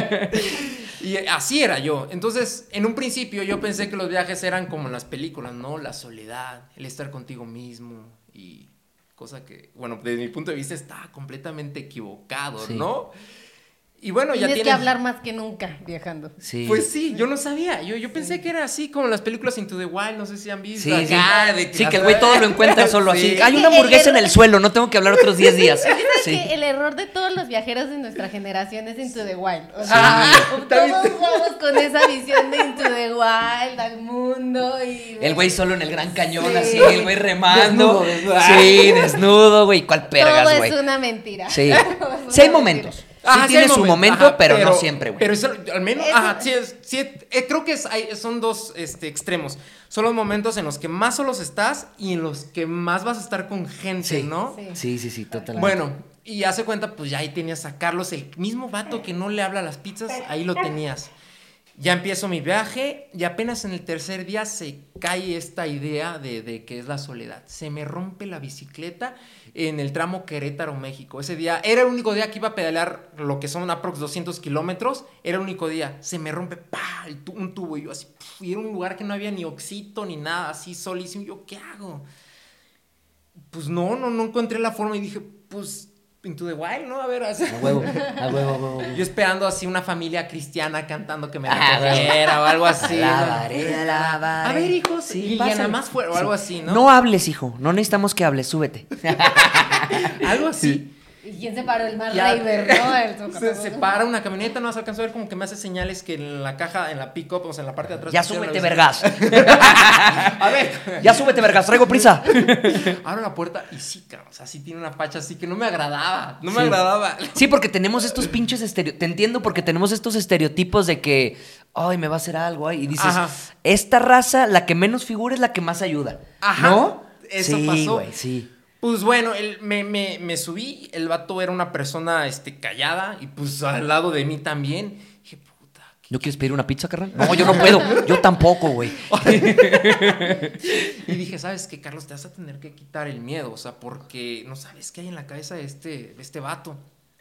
[SPEAKER 2] Y así era yo. Entonces, en un principio yo pensé que los viajes eran como en las películas, ¿no? La soledad, el estar contigo mismo y cosa que, bueno, desde mi punto de vista está completamente equivocado,
[SPEAKER 1] Sí.
[SPEAKER 2] ¿no? Y bueno,
[SPEAKER 3] Tienes
[SPEAKER 2] ya tienes
[SPEAKER 3] que hablar más que nunca viajando.
[SPEAKER 1] Sí.
[SPEAKER 2] Pues sí, yo no sabía. Yo, yo pensé que era así como las películas Into the Wild, no sé si han visto.
[SPEAKER 1] Sí, sí.
[SPEAKER 2] acá, de
[SPEAKER 1] Sí, que el güey todo lo encuentra solo
[SPEAKER 2] Sí.
[SPEAKER 1] así. Hay una hamburguesa en el suelo, no tengo que hablar otros diez días. Sí.
[SPEAKER 3] Que el error de todos los viajeros de nuestra generación es Into the Wild. O sea,
[SPEAKER 2] Ah,
[SPEAKER 3] todos
[SPEAKER 2] también.
[SPEAKER 3] vamos con esa visión de Into the Wild, al mundo y...
[SPEAKER 1] El güey solo en el Gran Cañón,
[SPEAKER 3] Sí.
[SPEAKER 1] así, el güey remando.
[SPEAKER 2] Desnudo, desnudo.
[SPEAKER 1] Sí, desnudo, güey. ¿Cuál pergas,
[SPEAKER 3] Todo
[SPEAKER 1] güey?
[SPEAKER 3] es una mentira.
[SPEAKER 1] Sí.
[SPEAKER 3] Todo es
[SPEAKER 1] Sí hay
[SPEAKER 3] una
[SPEAKER 1] momentos.
[SPEAKER 3] mentira.
[SPEAKER 1] Sí
[SPEAKER 2] Ajá,
[SPEAKER 1] tiene
[SPEAKER 2] hay
[SPEAKER 1] su
[SPEAKER 2] momentos,
[SPEAKER 1] momento,
[SPEAKER 2] ajá,
[SPEAKER 1] pero, no siempre, güey.
[SPEAKER 2] Pero eso, al menos,
[SPEAKER 3] Eso-
[SPEAKER 2] ajá, sí, es- sí, eh, creo que es- hay- son dos este, extremos. Son los momentos en los que más solos estás y en los que más vas a estar con gente,
[SPEAKER 1] Sí.
[SPEAKER 2] ¿no?
[SPEAKER 3] Sí.
[SPEAKER 1] Sí, sí, sí, totalmente.
[SPEAKER 2] Bueno, y hace cuenta, pues ya ahí tenías a Carlos, el mismo vato que no le habla a las pizzas, ahí lo tenías. Ya empiezo mi viaje y apenas en el tercer día se cae esta idea de, de que es la soledad. Se me rompe la bicicleta en el tramo Querétaro-México. Ese día era el único día que iba a pedalear lo que son aprox doscientos kilómetros. Era el único día. Se me rompe ¡pah! El tu- un tubo y yo así. Puf, y era un lugar que no había ni oxito ni nada, así solísimo. Yo, ¿qué hago? Pues no, no, no encontré la forma y dije, pues Into the Wild, ¿no? A ver, así.
[SPEAKER 1] A huevo, a huevo, a huevo.
[SPEAKER 2] Yo esperando así una familia cristiana cantando que me
[SPEAKER 1] Ah,
[SPEAKER 2] recogiera o algo así.
[SPEAKER 1] Alabaré,
[SPEAKER 2] ¿no?
[SPEAKER 1] alabaré.
[SPEAKER 2] A ver, hijos,
[SPEAKER 1] Sí,
[SPEAKER 2] y ya
[SPEAKER 1] pásale.
[SPEAKER 2] nada más fuera o algo así, ¿no?
[SPEAKER 1] No hables, hijo. No necesitamos que hables, súbete.
[SPEAKER 2] Algo así.
[SPEAKER 3] ¿Y quién se paró? El más
[SPEAKER 2] Ya.
[SPEAKER 3] raver, ¿no? El
[SPEAKER 2] Se, se para una camioneta, no se alcanzó a ver como que me hace señales que en la caja, en la pick-up, o sea, en la parte de atrás.
[SPEAKER 1] Ya
[SPEAKER 2] pusieron
[SPEAKER 1] súbete,
[SPEAKER 2] la
[SPEAKER 1] vergas.
[SPEAKER 2] bicicleta. A ver.
[SPEAKER 1] Ya súbete, vergas. Traigo prisa.
[SPEAKER 2] Abro la puerta y sí, cabrón, o sea, sí tiene una facha así que no me agradaba, no me
[SPEAKER 1] Sí.
[SPEAKER 2] agradaba.
[SPEAKER 1] Sí, porque tenemos estos pinches estereotipos. Te entiendo porque tenemos estos estereotipos de que, ay, me va a hacer algo. Ay, y dices,
[SPEAKER 2] Ajá.
[SPEAKER 1] esta raza, la que menos figura es la que más ayuda.
[SPEAKER 2] Ajá,
[SPEAKER 1] ¿No?
[SPEAKER 2] eso
[SPEAKER 1] sí,
[SPEAKER 2] pasó.
[SPEAKER 1] güey, sí.
[SPEAKER 2] Pues bueno, el- me, me, me subí, el vato era una persona este, callada y pues al lado de mí también. Dije, puta, ¿qué-
[SPEAKER 1] ¿No quieres pedir una pizza, carnal? No, yo no puedo. Yo tampoco, güey.
[SPEAKER 2] Y dije, ¿sabes qué, Carlos? Te vas a tener que quitar el miedo, o sea, porque no sabes qué hay en la cabeza de este, de este vato.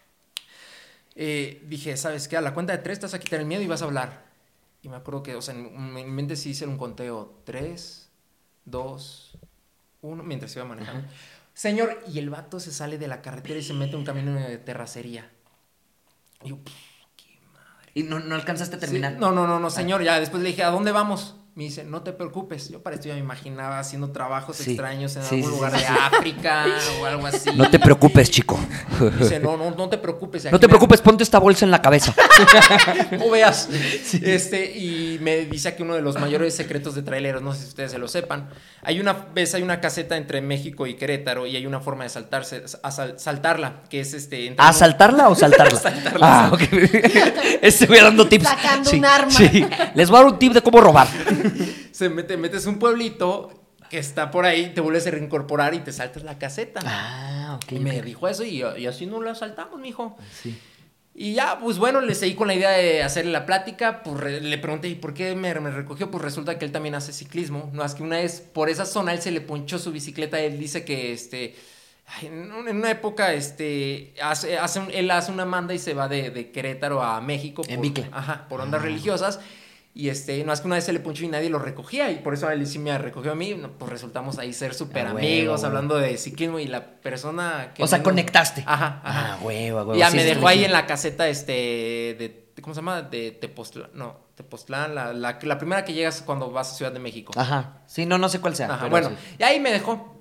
[SPEAKER 2] Eh, dije, ¿sabes qué? A la cuenta de tres te vas a quitar el miedo y vas a hablar. Y me acuerdo que, o sea, en, en mi mente sí hice un conteo. Tres, dos, uno, mientras iba manejando. Señor, y el vato se sale de la carretera y se mete en un camino de terracería. Y yo, pff, qué madre.
[SPEAKER 1] Y no, no alcanzaste a terminar.
[SPEAKER 2] Sí, no, no, no, no, señor. Ya después le dije, ¿a dónde vamos? Me dice, no te preocupes. Yo para esto ya me imaginaba haciendo trabajos
[SPEAKER 1] Sí.
[SPEAKER 2] extraños en
[SPEAKER 1] Sí,
[SPEAKER 2] algún
[SPEAKER 1] sí,
[SPEAKER 2] lugar
[SPEAKER 1] sí,
[SPEAKER 2] de
[SPEAKER 1] sí.
[SPEAKER 2] África o algo así.
[SPEAKER 1] No te preocupes, chico.
[SPEAKER 2] Dice, no, no, no te preocupes.
[SPEAKER 1] No te preocupes, ponte esta bolsa en la cabeza.
[SPEAKER 2] No veas. Este, y me dice que uno de los mayores secretos de traileros, no sé si ustedes se lo sepan. Hay una vez, hay una caseta entre México y Querétaro y hay una forma de saltarse, a sal- saltarla, que es este. entre-
[SPEAKER 1] ¿Asaltarla o saltarla?
[SPEAKER 2] Saltarla.
[SPEAKER 1] Ah, ok. Estoy dando tips.
[SPEAKER 3] Sacando
[SPEAKER 1] Sí,
[SPEAKER 3] un arma.
[SPEAKER 1] Sí. Les voy a dar un tip de cómo robar.
[SPEAKER 2] Se mete, metes un pueblito que está por ahí, te vuelves a reincorporar y te saltas la caseta.
[SPEAKER 1] Ah, ok.
[SPEAKER 2] Y me
[SPEAKER 1] ok.
[SPEAKER 2] dijo eso y, y así no la saltamos, mijo.
[SPEAKER 1] Sí.
[SPEAKER 2] Y ya, pues bueno, le seguí con la idea de hacerle la plática. Pues re- le pregunté, ¿y por qué me, me recogió? Pues resulta que él también hace ciclismo. No, es que una vez por esa zona él se le ponchó su bicicleta. Él dice que este. ay, en, un- en una época, este. Hace, hace un- él hace una manda y se va de, de Querétaro a México.
[SPEAKER 1] En
[SPEAKER 2] por,
[SPEAKER 1] bicla.
[SPEAKER 2] Ajá, por ondas religiosas. Y este, no es que una vez se le ponchó y nadie lo recogía. Y por eso él sí me recogió a mí. No, pues resultamos ahí ser súper
[SPEAKER 1] Ah,
[SPEAKER 2] amigos,
[SPEAKER 1] huevo.
[SPEAKER 2] hablando de ciclismo. Y la persona que.
[SPEAKER 1] O sea,
[SPEAKER 2] menos-
[SPEAKER 1] conectaste.
[SPEAKER 2] Ajá, ajá.
[SPEAKER 1] Ah, huevo, huevo.
[SPEAKER 2] Ya
[SPEAKER 1] Sí,
[SPEAKER 2] me
[SPEAKER 1] sí,
[SPEAKER 2] dejó
[SPEAKER 1] sí.
[SPEAKER 2] ahí en la caseta, este, de, ¿cómo se llama? De Tepoztlán, no, Tepoztlán, la, la, la primera que llegas cuando vas a Ciudad de México.
[SPEAKER 1] Ajá. Sí, no, no sé cuál sea.
[SPEAKER 2] Ajá,
[SPEAKER 1] pero
[SPEAKER 2] bueno,
[SPEAKER 1] sí.
[SPEAKER 2] y ahí me dejó.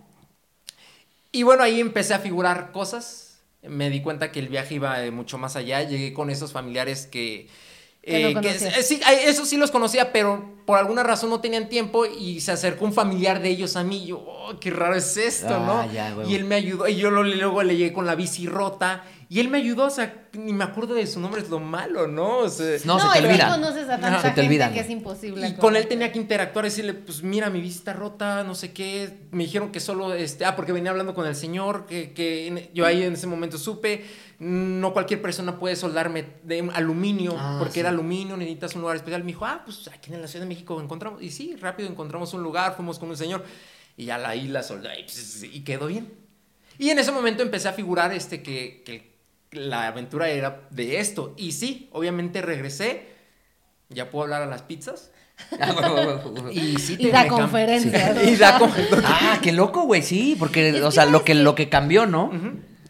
[SPEAKER 2] Y bueno, ahí empecé a figurar cosas, me di cuenta que el viaje iba eh, mucho más allá, llegué con esos familiares que...
[SPEAKER 3] Que no
[SPEAKER 2] que-
[SPEAKER 3] conocías.
[SPEAKER 2] eh, sí, eh, eso sí los conocía, pero por alguna razón no tenían tiempo y se acercó un familiar de ellos a mí. Y yo, oh, qué raro es esto,
[SPEAKER 1] Ah,
[SPEAKER 2] ¿no?
[SPEAKER 1] ya, huevo.
[SPEAKER 2] Y él me ayudó, y yo lo- luego le llegué con la bici rota. Y él me ayudó, o sea, ni me acuerdo de su nombre, es lo malo, ¿no? O sea,
[SPEAKER 1] No, se te
[SPEAKER 3] es que
[SPEAKER 1] olvida.
[SPEAKER 3] conoces a
[SPEAKER 2] Ajá.
[SPEAKER 3] tanta
[SPEAKER 2] Se te
[SPEAKER 3] gente
[SPEAKER 1] olvidan,
[SPEAKER 3] que es
[SPEAKER 1] güey.
[SPEAKER 3] imposible.
[SPEAKER 2] y con él tenía que interactuar y decirle, pues mira, mi bici está rota, no sé qué. Me dijeron que solo, este, ah, porque venía hablando con el señor, que, que en- yo ahí en ese momento supe, no cualquier persona puede soldarme de aluminio,
[SPEAKER 1] Ah,
[SPEAKER 2] porque
[SPEAKER 1] sí.
[SPEAKER 2] era aluminio, necesitas un lugar especial. Me dijo, ah, pues aquí en la Ciudad de México encontramos, y sí, rápido encontramos un lugar, fuimos con un señor, y ya la, ahí la soldé, y, pues, y quedó bien. Y en ese momento empecé a figurar este, que, que la aventura era de esto, y sí, obviamente regresé, ya puedo hablar a las pizzas.
[SPEAKER 1] Ah, huevo, huevo, huevo.
[SPEAKER 2] Y sí
[SPEAKER 3] Y
[SPEAKER 2] te-
[SPEAKER 3] da
[SPEAKER 2] me cam-
[SPEAKER 3] conferencias.
[SPEAKER 2] sí. Y da con-
[SPEAKER 1] Ah, qué loco, güey, sí, porque,
[SPEAKER 3] Es
[SPEAKER 1] o
[SPEAKER 3] que
[SPEAKER 1] sea,
[SPEAKER 3] sabes
[SPEAKER 1] lo que,
[SPEAKER 3] que-
[SPEAKER 1] lo que cambió, ¿no?
[SPEAKER 2] Ujú.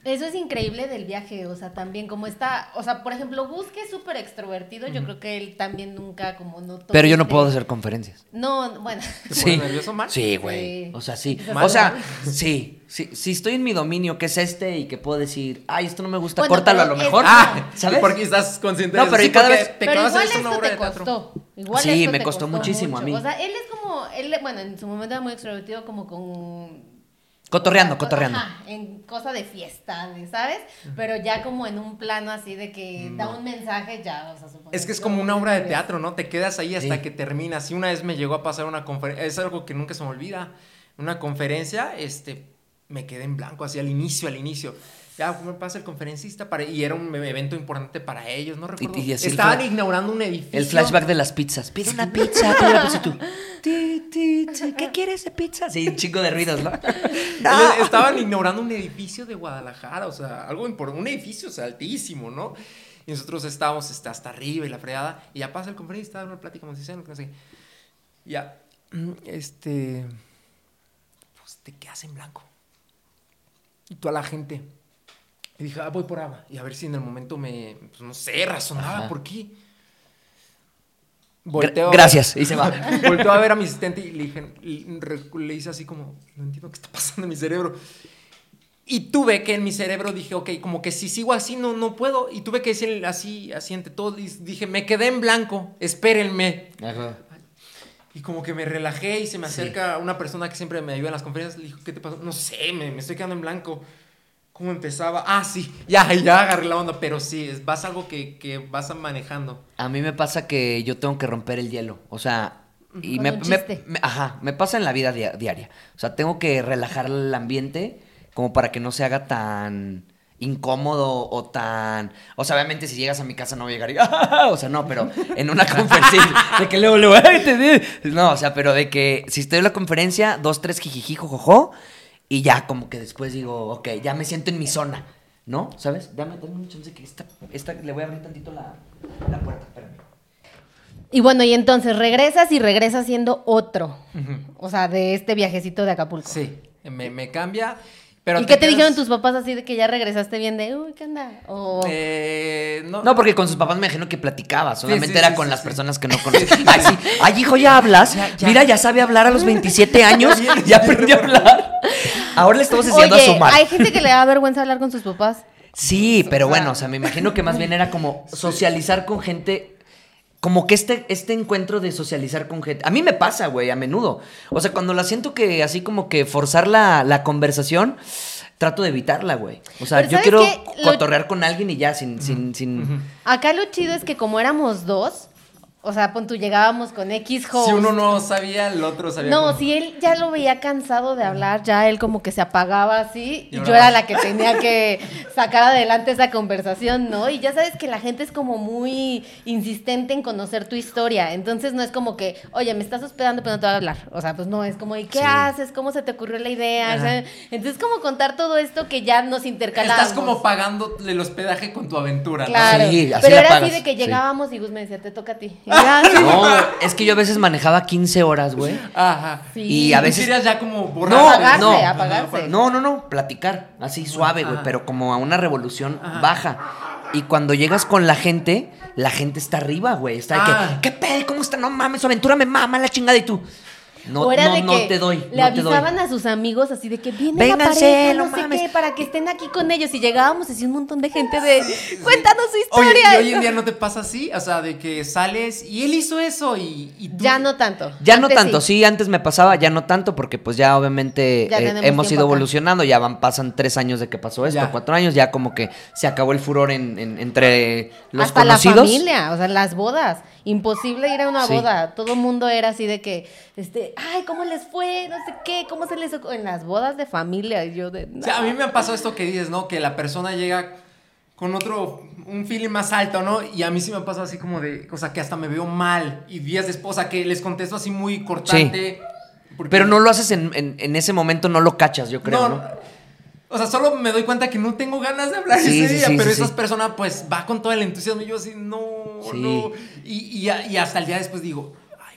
[SPEAKER 3] Eso es increíble del viaje, o sea, también como está, o sea, por ejemplo, Gus, que es súper extrovertido, uh-huh. yo creo que él también nunca como notó.
[SPEAKER 1] Pero yo no puedo hacer conferencias.
[SPEAKER 3] No, bueno.
[SPEAKER 1] Sí.
[SPEAKER 2] ¿Nervioso mal?
[SPEAKER 1] Sí, güey. Sí. O sea, sí.
[SPEAKER 3] ¿Mal?
[SPEAKER 1] O sea, sí. Si, si estoy en mi dominio, que es este, y que puedo decir, ay, esto no me gusta,
[SPEAKER 3] bueno,
[SPEAKER 1] córtalo a lo mejor.
[SPEAKER 3] Es...
[SPEAKER 1] Ah, ¿sabes?
[SPEAKER 2] Porque estás consciente
[SPEAKER 1] no,
[SPEAKER 2] de eso.
[SPEAKER 1] pero
[SPEAKER 2] Sí,
[SPEAKER 1] cada vez...
[SPEAKER 2] te
[SPEAKER 3] pero
[SPEAKER 2] acabas
[SPEAKER 3] igual
[SPEAKER 2] de hacer una
[SPEAKER 3] esto
[SPEAKER 2] obra
[SPEAKER 3] te
[SPEAKER 2] de teatro.
[SPEAKER 3] costó. Igual
[SPEAKER 1] sí,
[SPEAKER 3] esto
[SPEAKER 1] me
[SPEAKER 3] te
[SPEAKER 1] costó muchísimo
[SPEAKER 3] mucho.
[SPEAKER 1] a mí.
[SPEAKER 3] O sea, él es como, él, bueno, en su momento era muy extrovertido, como con...
[SPEAKER 1] Cotorreando,
[SPEAKER 3] o sea,
[SPEAKER 1] cotorreando.
[SPEAKER 3] Ajá, en cosa de fiesta, ¿sabes? Pero ya como en un plano así de que no. da un mensaje, ya, o sea, supongo.
[SPEAKER 2] Es que es como una obra de teatro, ¿no? Te quedas ahí hasta
[SPEAKER 1] sí.
[SPEAKER 2] que terminas. Y una vez me llegó a pasar una conferencia, es algo que nunca se me olvida. Una conferencia, este, me quedé en blanco, así al inicio, al inicio. Ya me pasa el conferencista para, y era un evento importante para ellos, no recuerdo.
[SPEAKER 1] Y, y
[SPEAKER 2] Estaban inaugurando un edificio.
[SPEAKER 1] El flashback de las pizzas. Pide una pizza, pide una pizza y tú. Ti, ti, ti, ¿qué quieres de pizza? Sí, un chico de ruidos, ¿no?
[SPEAKER 2] no. Estaban inaugurando un edificio de Guadalajara, o sea, algo importante, un edificio, o sea, altísimo, ¿no? Y nosotros estábamos hasta, hasta arriba y la fregada, y ya pasa el conferencista, una plática, como dicen, no sé. Ya, este, pues te quedas en blanco. Y tú a la gente. Y dije, ah, voy por agua. Y a ver si en el momento me, pues no sé, razonaba, Ajá. ¿por qué? Volteo
[SPEAKER 1] Gracias, y se va.
[SPEAKER 2] Volteo a ver a mi asistente y le dije, le hice así como, no entiendo qué está pasando en mi cerebro. Y tuve que en mi cerebro dije, ok, como que si sigo así no, no puedo. Y tuve que decir así, así ante todo. Y dije, me quedé en blanco, espérenme.
[SPEAKER 1] Ajá.
[SPEAKER 2] Y como que me relajé y se me acerca sí. una persona que siempre me ayuda en las conferencias. Le dijo, ¿qué te pasó? No sé, me, me estoy quedando en blanco. ¿Cómo empezaba? Ah, sí, ya, ya agarré la onda, pero sí, vas algo que, que vas manejando.
[SPEAKER 1] A mí me pasa que yo tengo que romper el hielo, o sea, y me, me, me, ajá, me pasa en la vida di- diaria. O sea, tengo que relajar el ambiente como para que no se haga tan incómodo o tan... O sea, obviamente si llegas a mi casa no voy a llegar y... ¡Ah! O sea, no, pero en una conferencia de que luego, luego... ¡Ay, te di! No, o sea, pero de que si estoy en la conferencia, dos, tres, jijiji, jojojo... Y ya como que después digo, ok, ya me siento en mi zona, ¿no? ¿Sabes? Dame, dame un chance que esta, esta, le voy a abrir tantito la, la puerta, espérame.
[SPEAKER 3] Y bueno, y entonces regresas y regresas siendo otro, uh-huh. o sea, de este viajecito de Acapulco.
[SPEAKER 2] Sí, me, me cambia. Pero
[SPEAKER 3] ¿Y qué te quedas... dijeron tus papás así de que ya regresaste bien de, uy, ¿qué onda? O...
[SPEAKER 2] Eh, no.
[SPEAKER 1] no, porque con sus papás me imagino que platicaba, solamente sí, sí, era sí, con sí, las sí. personas que no conoces.
[SPEAKER 2] Sí.
[SPEAKER 1] Ay, sí. Ay, hijo, ya hablas. Ya, ya. Mira, ya sabe hablar a los veintisiete años, ya aprendió a hablar. Ahora le estamos enseñando
[SPEAKER 3] Oye,
[SPEAKER 1] a sumar.
[SPEAKER 3] Hay gente que le da vergüenza hablar con sus papás.
[SPEAKER 1] Sí, pero bueno, o sea, me imagino que más bien era como socializar con gente... Como que este, este encuentro de socializar con gente... A mí me pasa, güey, a menudo. O sea, cuando la siento que así como que forzar la, la conversación... Trato de evitarla, güey. O sea, yo quiero cotorrear lo... con alguien y ya, sin... Uh-huh. sin, sin...
[SPEAKER 3] Uh-huh. Acá lo chido es que como éramos dos... O sea, pon tú, llegábamos con X host.
[SPEAKER 2] Si uno no sabía, el otro sabía.
[SPEAKER 3] No,
[SPEAKER 2] cómo.
[SPEAKER 3] Si él ya lo veía cansado de hablar, ya él como que se apagaba así, y, y yo era la que tenía que sacar adelante esa conversación, ¿no? Y ya sabes que la gente es como muy insistente en conocer tu historia, entonces no es como que, oye, me estás hospedando pero no te voy a hablar. O sea, pues no, es como, ¿y qué sí. haces? ¿Cómo se te ocurrió la idea? O sea, entonces como contar todo esto que ya nos intercalamos.
[SPEAKER 2] Estás como pagando el hospedaje con tu aventura, ¿no?
[SPEAKER 3] Claro,
[SPEAKER 1] sí, así
[SPEAKER 3] pero
[SPEAKER 1] la
[SPEAKER 3] era
[SPEAKER 1] pagas.
[SPEAKER 3] así de que llegábamos sí. y Gus me decía, te toca a ti.
[SPEAKER 1] No, es que yo a veces manejaba quince horas, güey.
[SPEAKER 2] Ajá.
[SPEAKER 1] Sí. Y a veces...
[SPEAKER 2] querías ya como borrar.
[SPEAKER 1] No,
[SPEAKER 3] apagarse,
[SPEAKER 1] no,
[SPEAKER 3] apagarse.
[SPEAKER 1] No, no, no, platicar, así suave, güey, pero como a una revolución Ajá. baja. Y cuando llegas con la gente, la gente está arriba, güey. Está de
[SPEAKER 2] ah.
[SPEAKER 1] que, ¿qué pedo? ¿Cómo está? No mames, su aventura me mama la chingada y tú. No,
[SPEAKER 3] o era
[SPEAKER 1] no,
[SPEAKER 3] de
[SPEAKER 1] no
[SPEAKER 3] que
[SPEAKER 1] te doy.
[SPEAKER 3] Le
[SPEAKER 1] no
[SPEAKER 3] avisaban
[SPEAKER 1] te doy.
[SPEAKER 3] a sus amigos así de que viene
[SPEAKER 1] Vénganse,
[SPEAKER 3] la pareja, no,
[SPEAKER 1] no
[SPEAKER 3] sé
[SPEAKER 1] mames.
[SPEAKER 3] qué, para que estén aquí con ellos. Y llegábamos así un montón de gente de cuéntanos su historia.
[SPEAKER 2] Oye, ¿y hoy en día no te pasa así? O sea, de que sales y él hizo eso y, y tú...
[SPEAKER 3] Ya no tanto.
[SPEAKER 1] Ya antes no tanto, sí. sí, antes me pasaba, ya no tanto, porque pues ya obviamente ya eh, hemos ido evolucionando, ya van, pasan tres años de que pasó esto, ya. cuatro años, ya como que se acabó el furor en, en, entre los
[SPEAKER 3] Hasta
[SPEAKER 1] conocidos.
[SPEAKER 3] La familia, o sea, las bodas. Imposible ir a una sí. boda. Todo el mundo era así de que, este, ay, ¿cómo les fue? No sé qué, ¿cómo se les ocurrió? En las bodas de familia. Y yo de, no.
[SPEAKER 2] O sea, a mí me ha pasado esto que dices, ¿no? Que la persona llega con otro, un feeling más alto, ¿no? Y a mí sí me ha pasado así como de, o sea, que hasta me veo mal. Y días después, o sea, que les contesto así muy cortante.
[SPEAKER 1] Sí. Porque... Pero no lo haces en, en, en ese momento, no lo cachas, yo creo, ¿no? ¿no?
[SPEAKER 2] O sea, solo me doy cuenta que no tengo ganas de hablar
[SPEAKER 1] sí,
[SPEAKER 2] ese
[SPEAKER 1] sí,
[SPEAKER 2] día,
[SPEAKER 1] sí,
[SPEAKER 2] pero
[SPEAKER 1] sí,
[SPEAKER 2] esas
[SPEAKER 1] sí.
[SPEAKER 2] personas pues va con todo el entusiasmo y yo así, no,
[SPEAKER 1] sí.
[SPEAKER 2] no. Y, y, y hasta el día después digo, ay,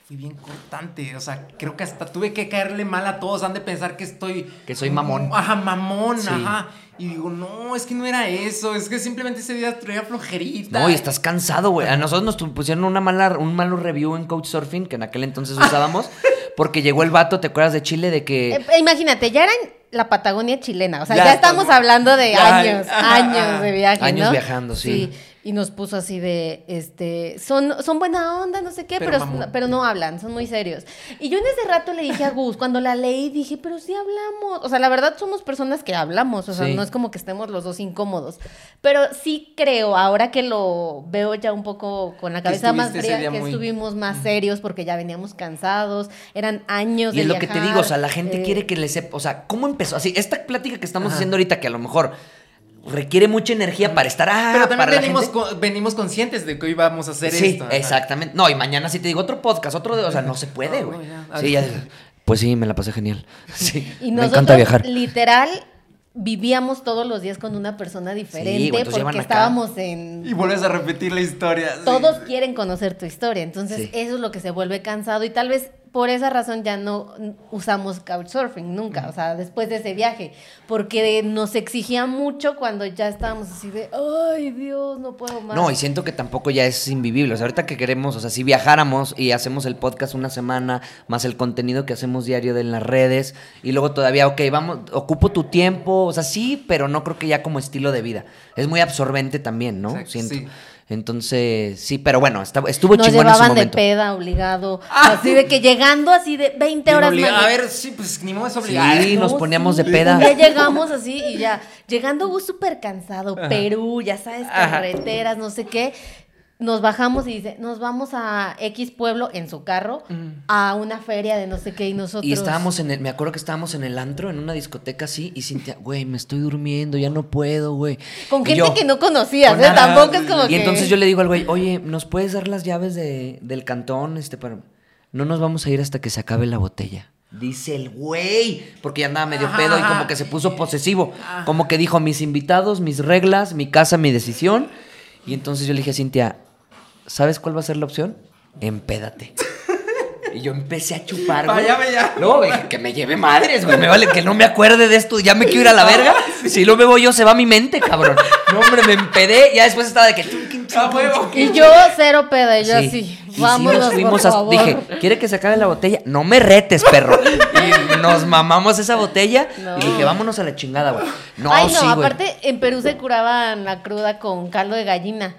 [SPEAKER 2] fui bien cortante. O sea, creo que hasta tuve que caerle mal a todos. Han de pensar que estoy...
[SPEAKER 1] Que soy mamón.
[SPEAKER 2] Ajá, mamón,
[SPEAKER 1] Sí.
[SPEAKER 2] ajá. Y digo, no, es que no era eso. Es que simplemente ese día traía flojerita.
[SPEAKER 1] No, y estás cansado, güey. A nosotros nos tu- pusieron una mala, un malo review en Couchsurfing, que en aquel entonces usábamos, porque llegó el vato, ¿te acuerdas de Chile? De que...
[SPEAKER 3] Eh, imagínate, ya era en la Patagonia chilena, o sea,
[SPEAKER 2] Ya
[SPEAKER 3] ya, estamos
[SPEAKER 2] estamos-
[SPEAKER 3] hablando de
[SPEAKER 2] Ya,
[SPEAKER 3] años,
[SPEAKER 2] ajá,
[SPEAKER 3] años
[SPEAKER 2] ajá.
[SPEAKER 3] de viaje,
[SPEAKER 1] Años
[SPEAKER 3] ¿no?
[SPEAKER 1] viajando, sí.
[SPEAKER 3] Y nos puso así de, este, son, son buena onda, no sé qué,
[SPEAKER 2] Pero
[SPEAKER 3] pero,
[SPEAKER 2] mamón.
[SPEAKER 3] pero no hablan, son muy serios. Y yo en ese rato le dije a Gus, cuando la leí, dije, pero sí hablamos. O sea, la verdad somos personas que hablamos, o sea,
[SPEAKER 1] Sí.
[SPEAKER 3] no es como que estemos los dos incómodos. Pero sí creo, ahora que lo veo ya un poco con la
[SPEAKER 2] Que
[SPEAKER 3] cabeza más
[SPEAKER 2] estuviste ese
[SPEAKER 3] fría,
[SPEAKER 2] día
[SPEAKER 3] que
[SPEAKER 2] muy-
[SPEAKER 3] estuvimos más serios porque ya veníamos cansados, eran años
[SPEAKER 1] Y
[SPEAKER 3] de
[SPEAKER 1] es lo que te
[SPEAKER 3] viajar,
[SPEAKER 1] digo, o sea, la gente
[SPEAKER 3] eh,
[SPEAKER 1] quiere que le sepa, o sea, ¿cómo empezó? Así, esta plática que estamos
[SPEAKER 2] Ajá.
[SPEAKER 1] haciendo ahorita, que a lo mejor requiere mucha energía para estar, ah,
[SPEAKER 2] Pero también
[SPEAKER 1] para la
[SPEAKER 2] venimos,
[SPEAKER 1] gente.
[SPEAKER 2] con- venimos conscientes de que hoy íbamos a hacer
[SPEAKER 1] Sí,
[SPEAKER 2] esto. ajá.
[SPEAKER 1] exactamente. No, y mañana sí te digo otro podcast, otro de, o sea, no se puede,
[SPEAKER 2] No,
[SPEAKER 1] güey.
[SPEAKER 2] no, ya.
[SPEAKER 1] Sí, ya. Pues sí, me la pasé genial. Sí,
[SPEAKER 3] Y
[SPEAKER 1] me
[SPEAKER 3] nosotros,
[SPEAKER 1] encanta viajar.
[SPEAKER 3] literal, vivíamos todos los días con una persona diferente
[SPEAKER 1] güey, entonces llevan
[SPEAKER 3] porque
[SPEAKER 1] acá.
[SPEAKER 3] estábamos en...
[SPEAKER 2] Y vuelves a repetir la historia. sí.
[SPEAKER 3] Todos quieren conocer tu historia, entonces
[SPEAKER 1] Sí.
[SPEAKER 3] eso es lo que se vuelve cansado y tal vez por esa razón ya no usamos Couchsurfing nunca, o sea, después de ese viaje, porque nos exigía mucho cuando ya estábamos así de, ay Dios, no puedo más.
[SPEAKER 1] No, y siento que tampoco ya es invivible. O sea, ahorita que queremos, o sea, si viajáramos y hacemos el podcast una semana, más el contenido que hacemos diario de en las redes, y luego todavía, ok, vamos, ocupo tu tiempo, o sea, sí, pero no creo que ya como estilo de vida. Es muy absorbente también, ¿no?
[SPEAKER 2] Exacto,
[SPEAKER 1] Siento.
[SPEAKER 2] sí.
[SPEAKER 1] Entonces, sí, pero bueno, está- estuvo
[SPEAKER 3] Nos
[SPEAKER 1] chingón en su
[SPEAKER 3] llevaban de
[SPEAKER 1] momento.
[SPEAKER 3] peda, obligado, así de que llegando así de veinte
[SPEAKER 2] Bien
[SPEAKER 3] horas
[SPEAKER 2] obligado.
[SPEAKER 3] más.
[SPEAKER 2] A ver, sí, pues ni modo es obligar.
[SPEAKER 1] Sí, nos
[SPEAKER 3] No,
[SPEAKER 1] poníamos
[SPEAKER 3] sí.
[SPEAKER 1] de peda.
[SPEAKER 3] Ya llegamos así y ya, llegando Gus súper cansado,
[SPEAKER 2] Ajá.
[SPEAKER 3] Perú, ya sabes,
[SPEAKER 2] Ajá.
[SPEAKER 3] carreteras, no sé qué. Nos bajamos y dice, nos vamos a X pueblo en su carro a una feria de no sé qué y nosotros...
[SPEAKER 1] Y estábamos en el, me acuerdo que estábamos en el antro, en una discoteca así, y Cintia, güey, me estoy durmiendo, ya no puedo, güey.
[SPEAKER 3] Con
[SPEAKER 1] Y
[SPEAKER 3] gente
[SPEAKER 1] yo-
[SPEAKER 3] que no conocías,
[SPEAKER 2] con
[SPEAKER 3] ¿eh?
[SPEAKER 2] nada.
[SPEAKER 3] Tampoco es como
[SPEAKER 1] Y
[SPEAKER 3] que...
[SPEAKER 1] entonces yo le digo al güey, oye, ¿nos puedes dar las llaves de, del cantón? Este, para... No nos vamos a ir hasta que se acabe la botella. Dice el güey, porque ya andaba medio
[SPEAKER 2] Ajá,
[SPEAKER 1] pedo y
[SPEAKER 2] ajá.
[SPEAKER 1] como que se puso posesivo.
[SPEAKER 2] Ajá.
[SPEAKER 1] Como que dijo, mis invitados, mis reglas, mi casa, mi decisión. Y entonces yo le dije a Cintia, ¿sabes cuál va a ser la opción? Empédate. Y yo empecé a chupar, güey.
[SPEAKER 2] Vaya, vaya.
[SPEAKER 1] No, güey, que me lleve madres, güey. Me vale que no me acuerde de esto. Ya me quiero ir a la verga. Si lo bebo yo, se va mi mente, cabrón. No, hombre, me empedé. Ya después estaba de que... chunquin,
[SPEAKER 2] A
[SPEAKER 1] chunquin,
[SPEAKER 2] huevo.
[SPEAKER 1] chunquin.
[SPEAKER 3] Y yo cero peda, y yo
[SPEAKER 1] Sí.
[SPEAKER 3] así,
[SPEAKER 1] Y sí,
[SPEAKER 3] vámonos,
[SPEAKER 1] nos fuimos
[SPEAKER 3] por
[SPEAKER 1] a-
[SPEAKER 3] favor.
[SPEAKER 1] Dije, ¿quiere que se acabe la botella? No me retes, perro. Y nos mamamos esa botella.
[SPEAKER 3] No.
[SPEAKER 1] Y dije, vámonos a la chingada, güey. No,
[SPEAKER 3] Ay, no,
[SPEAKER 1] sí, güey.
[SPEAKER 3] aparte en Perú se curaban la cruda con caldo de gallina.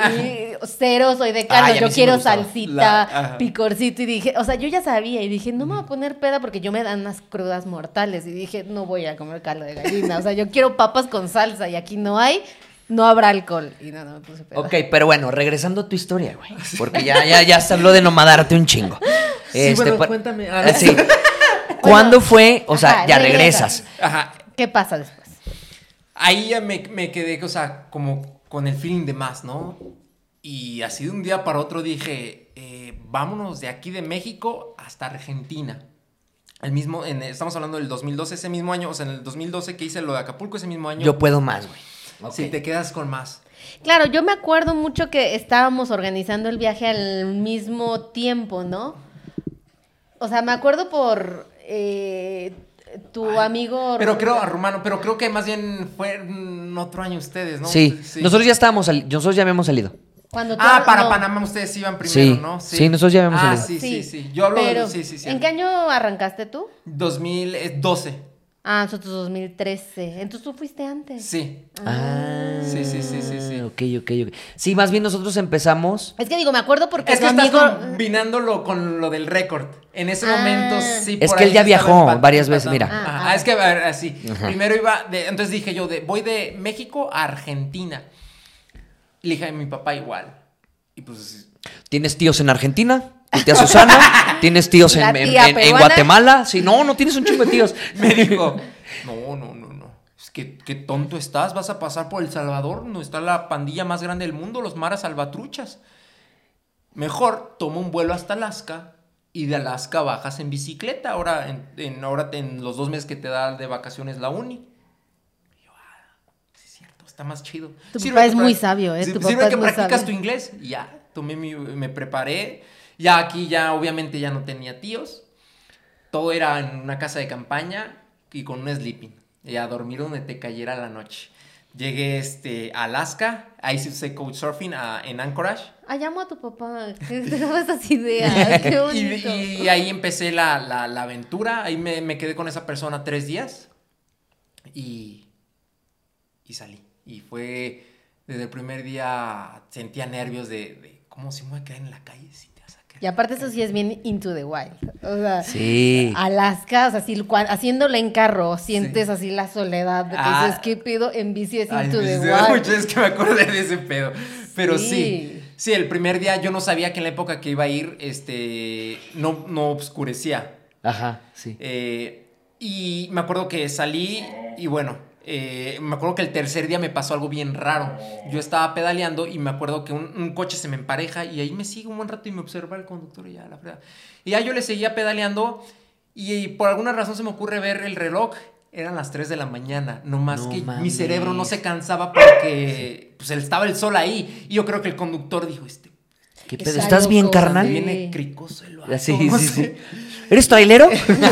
[SPEAKER 3] Y cero soy de caldo,
[SPEAKER 1] Ay, a
[SPEAKER 3] yo
[SPEAKER 1] mí sí me
[SPEAKER 3] quiero
[SPEAKER 1] gustaba.
[SPEAKER 3] salsita,
[SPEAKER 2] La- ajá.
[SPEAKER 3] picorcito. Y dije, o sea, yo ya sabía. Y dije, no me voy a poner peda porque yo me dan unas crudas mortales. Y dije, no voy a comer caldo de gallina. O sea, yo quiero papas con salsa y aquí no hay, no habrá alcohol. Y no, no me puse peda.
[SPEAKER 1] Ok, pero bueno, regresando a tu historia, güey. Porque ya, ya, ya se habló de nomadarte un chingo.
[SPEAKER 2] Sí, bueno,
[SPEAKER 1] pa-
[SPEAKER 2] cuéntame. Ah,
[SPEAKER 1] Eh,
[SPEAKER 2] no.
[SPEAKER 1] sí. ¿Cuándo fue? O sea,
[SPEAKER 3] Ajá,
[SPEAKER 1] ya
[SPEAKER 3] regresas.
[SPEAKER 1] regresas.
[SPEAKER 2] Ajá.
[SPEAKER 3] ¿Qué pasa después?
[SPEAKER 2] Ahí ya me, me quedé, o sea, como con el feeling de más, ¿no? Y así de un día para otro dije, eh, vámonos de aquí de México hasta Argentina. El mismo, en, estamos hablando del dos mil doce, ese mismo año, o sea, en el dos mil doce que hice lo de Acapulco, ese mismo año.
[SPEAKER 1] Yo puedo más, güey. Ok.
[SPEAKER 2] Si te quedas con más.
[SPEAKER 3] Claro, yo me acuerdo mucho que estábamos organizando el viaje al mismo tiempo, ¿no? O sea, me acuerdo por eh, tu
[SPEAKER 2] Ay,
[SPEAKER 3] amigo...
[SPEAKER 2] Pero creo, Rumano, pero creo que más bien fue mm, otro año ustedes, ¿no?
[SPEAKER 1] Sí. nosotros ya estábamos, sali- nosotros ya habíamos salido.
[SPEAKER 3] Cuando tú-
[SPEAKER 2] Ah, para
[SPEAKER 3] no.
[SPEAKER 2] Panamá ustedes iban primero,
[SPEAKER 1] Sí.
[SPEAKER 2] ¿no?
[SPEAKER 1] Sí, nosotros ya habíamos
[SPEAKER 2] Ah,
[SPEAKER 1] salido.
[SPEAKER 2] sí, sí, sí. Yo hablo
[SPEAKER 3] pero,
[SPEAKER 2] de... Sí, sí, sí.
[SPEAKER 3] ¿En qué año arrancaste tú?
[SPEAKER 2] dos mil doce.
[SPEAKER 3] Ah, nosotros dos mil trece. Entonces tú fuiste antes.
[SPEAKER 2] Sí.
[SPEAKER 1] Ah.
[SPEAKER 2] Sí, sí, sí, sí, sí.
[SPEAKER 1] Ok, ok, ok. Sí, más bien nosotros empezamos...
[SPEAKER 3] Es que digo, me acuerdo porque
[SPEAKER 2] Es que
[SPEAKER 3] tu
[SPEAKER 2] estás
[SPEAKER 3] amigo...
[SPEAKER 2] combinándolo con lo del récord. En ese
[SPEAKER 3] Ah.
[SPEAKER 2] momento sí.
[SPEAKER 1] Es
[SPEAKER 2] por
[SPEAKER 1] que él
[SPEAKER 2] ahí
[SPEAKER 1] ya
[SPEAKER 2] se
[SPEAKER 1] viajó
[SPEAKER 2] estaba empat-
[SPEAKER 1] varias veces,
[SPEAKER 2] empatando.
[SPEAKER 1] mira.
[SPEAKER 2] Ajá,
[SPEAKER 3] Ah, ah.
[SPEAKER 2] es que a ver, así.
[SPEAKER 1] Ajá.
[SPEAKER 2] Primero iba. De, entonces dije yo, de, voy de México a Argentina. Y le dije a mi papá igual. Y pues.
[SPEAKER 1] ¿Tienes tíos en Argentina? ¿Tu tía Susana? ¿Tienes tíos en,
[SPEAKER 3] La
[SPEAKER 1] en-
[SPEAKER 3] tía
[SPEAKER 1] en- en
[SPEAKER 3] peruana.
[SPEAKER 1] Guatemala? Sí, no, no tienes un chingo de tíos.
[SPEAKER 2] Me dijo: No, no, no, no. Es que qué tonto estás. Vas a pasar por El Salvador. No está la pandilla más grande del mundo, los maras salvatruchas. Mejor toma un vuelo hasta Alaska. Y de Alaska bajas en bicicleta. Ahora en, en, ahora en los dos meses que te da de vacaciones la uni. Y yo, ah, sí es cierto, está más chido.
[SPEAKER 3] Tu
[SPEAKER 2] Sirve
[SPEAKER 3] papá
[SPEAKER 2] que
[SPEAKER 3] es muy
[SPEAKER 2] prac-
[SPEAKER 3] sabio, ¿eh?
[SPEAKER 2] sí,
[SPEAKER 3] Tu
[SPEAKER 2] sirve
[SPEAKER 3] papá
[SPEAKER 2] que
[SPEAKER 3] es muy
[SPEAKER 2] practicas
[SPEAKER 3] sabio.
[SPEAKER 2] tu inglés. Y ya, tomé mi, me preparé. Ya aquí ya obviamente ya no tenía tíos. Todo era en una casa de campaña y con un sleeping. Y a dormir donde te cayera la noche. Llegué este, a Alaska, ahí sí usé couchsurfing a, en Anchorage.
[SPEAKER 3] Ay, llamo a tu papá, que te daba esas ideas, qué bonito.
[SPEAKER 2] y, y ahí empecé la, la, la aventura, ahí me, me quedé con esa persona tres días y, y salí. Y fue, desde el primer día sentía nervios de, de cómo si me voy a quedar en la calle. Si te vas a quedar
[SPEAKER 3] y aparte eso sí es bien into the wild, o sea,
[SPEAKER 1] sí.
[SPEAKER 3] Alaska, o sea, si, haciéndole en carro, sientes sí. así la soledad, de que
[SPEAKER 2] ah,
[SPEAKER 3] dices, ¿qué pido? En bici es
[SPEAKER 2] ay,
[SPEAKER 3] into the
[SPEAKER 2] wild.
[SPEAKER 3] wild.
[SPEAKER 2] Es que me acordé de ese pedo, pero sí.
[SPEAKER 3] sí.
[SPEAKER 2] Sí, el primer día yo no sabía que en la época que iba a ir, este, no, no oscurecía.
[SPEAKER 1] Ajá, sí.
[SPEAKER 2] Eh, y me acuerdo que salí y bueno, eh, me acuerdo que el tercer día me pasó algo bien raro. Yo estaba pedaleando y me acuerdo que un, un coche se me empareja y ahí me sigue un buen rato y me observa el conductor y ya la fregada. Y ya yo le seguía pedaleando y, y por alguna razón se me ocurre ver el reloj. Eran las tres de la mañana, nomás no que mames. Mi cerebro no se cansaba porque pues estaba el sol ahí. Y yo creo que el conductor dijo, este...
[SPEAKER 1] ¿Qué pedo? ¿Estás loco, bien, carnal?
[SPEAKER 2] Viene cricoso el vato.
[SPEAKER 1] Sí, sí, sí. ¿Eres trailero?